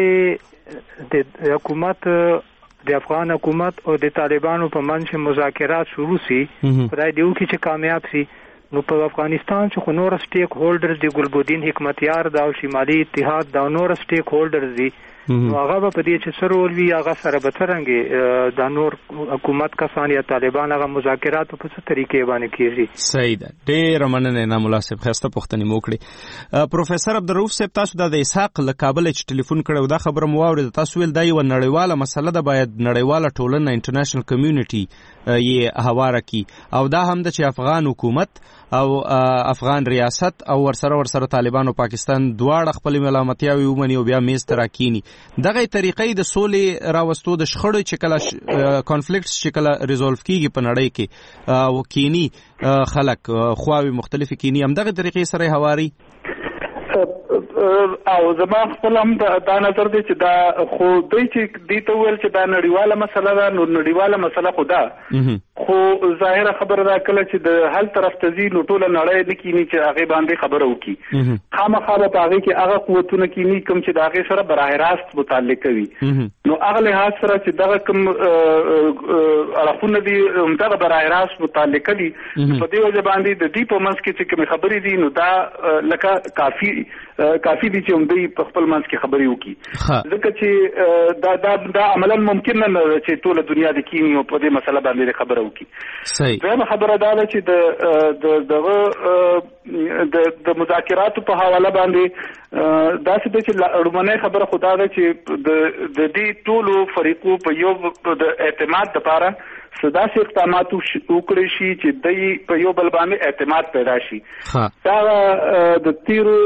کچېرې د حکومت د افغان حکومت او د طالبانو په منځ مذاکرات شروع سي خدای دې وکړي چې کامیاب سي نو په افغانستان چې خو نور سټیک هولډرز دی ګلبودین حکمتیار دا او شمالي اتحاد دا نور سټیک هولډرز دي نو هغه په دې چې سره ولوي هغه سره به څرنګه د نور حکومت کسان یا طالبان هغه مذاکرات په څه طریقې باندې کیږي؟ صحیح ده ډېر مننه انعام الله صاحب خسته پوښتنې مو کړې. پروفیسور عبدالرؤف صاحب تاسو د اسحاق له کابل چې ټلیفون کړو دا خبره مو واورېده تاسو ویل دا یو نړیواله مسله ده باید نړیواله ټولنه انټرنیشنل کمیونټي یې هواره کی او دا هم د چې افغان حکومت او افغان ریاست او ورسره طالبان او پاکستان دواړه خپل ملامتیاوي ومني او بیا میز ته راکینی. دغه طریقې د سولې راوستو د شخړو چې کله کانفلیکټس چې کله ریزولف کیږي په نړۍ کې او کینی خلک خواوی مختلفې کینی هم دغه طریقې سره هواري. او زما خپل هم دا نظر دی چې دا خو دوی چې دې ته ویل چې دا نړیواله مسله ده، نو نړیواله مسله خو ده، خو ظاهره خبره ده کله چې د هل طرف ته ځي نو ټوله نړۍ نه کینی چې هغې باندې خبره وکړي، خامخا به په هغې کې هغه قوتونه کینی کوم چې د هغې سره براه راست متعلق کوي. نو هغه لحاظ سره چې دغه کوم اړخونه دي همدغه براه راست متعلق دي، په دې وجه باندې د دې په منځ کې چې کومې خبرې دي نو دا لکه کافي دي چې دوی په خپل منځ کې خبرې وکړي، ځکه چې دا عملاً ممکن نه ده چې ټوله دنیا د کینی او په دې مسله باندې خبره وکړي. دویمه خبره دا ده چې د مذاکراتو په حواله باندې داسې ده چې لومړنۍ خبره خو دا ده چې د دې ټولو فریقو په یو د اعتماد لپاره داسې اقدامات وکړي شي چې دوی په یو بل باندې اعتماد پیدا شي. دا د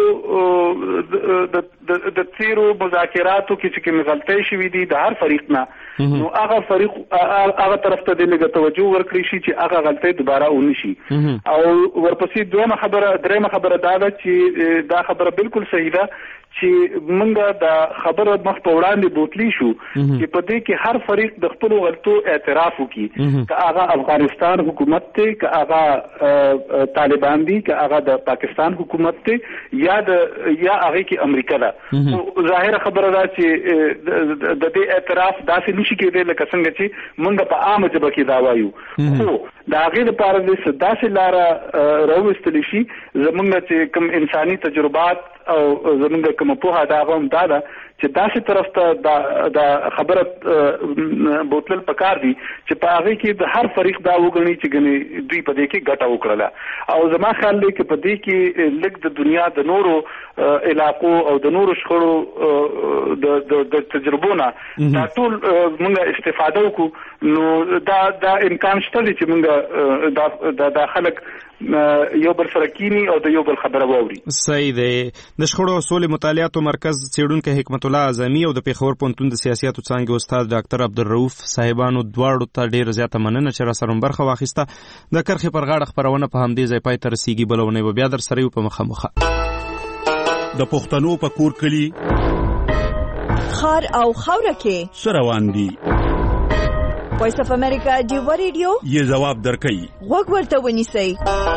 تیرو مذاکراتو کې چې کومې غلطۍ شوي دي د هر فریق نه، نو هغه فریق هغه طرف ته لږه توجه ورکړي شي چې هغه غلطۍ دوباره ونه شي. او ورپسې درېیمه خبره دا ده چې دا خبره بالکل صحیح ده چې موږ د خبره مخ په وړاندې بوتلی شو چې په دې کې هر فریق د خپلو غلطو اعتراف وکړي، که هغه افغانستان حکومت دی، که هغه طالبان دي، که هغه د پاکستان حکومت دی، یا هغې کې امریکا ده. ظاهره خبره ده چې د دې اعتراف داسې نشي کېدی لکه څنګه چې موږ په عامه ژبه کې دا وایو، خو د هغې لپاره داسې لاره راویستلی شي زموږ چې کوم انساني تجربات او زموږ کومه پوهه دا هغه هم دا ده چې داسې طرف ته دا خبره بوتلل پکار دي چې په هغې کې د هر فریق دا وګڼي چې ګنې دوی په دې کې ګټه وکړله. او زما خیال دی چې په دې کې لږ د دنیا د نورو علاقو او د نورو شخړو د تجربو نه دا ټول موږ استفاده وکړو، نو دا امکان شته دی چې موږ دا خلک یو بل سره کینی او د یو بل خبره واوري. صحیح دی. د شخړو اصول مطالعاتو مرکز څېړونکی حکمت الله اعظمي او د پېښور پوهنتون د سیاسیاتو څانګې استاد ډاکټر عبدالرؤف صاحبانو دواړو ته ډېره زیاته مننه چې راسره برخه واخیسته. د کرښې پر غاړه خپرونه په همدې ځای پای ته رسیږي. بله اونۍ به بیا در سره یو په مخامخه. د پښتنو په کور کلي خار او خاوره کې څه روان دي؟ وایس اف امریکا ډیو ریډیو یې ځواب درکوي. غوږ ورته ونیسئ.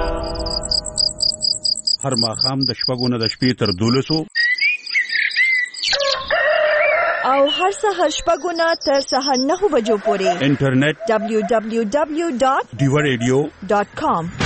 هر ماښام د شپږو نه د شپې تر 12 او هر سهار شپږو نه تر سهار 9 بجو پورې انټرنیټ www.diwaradio.com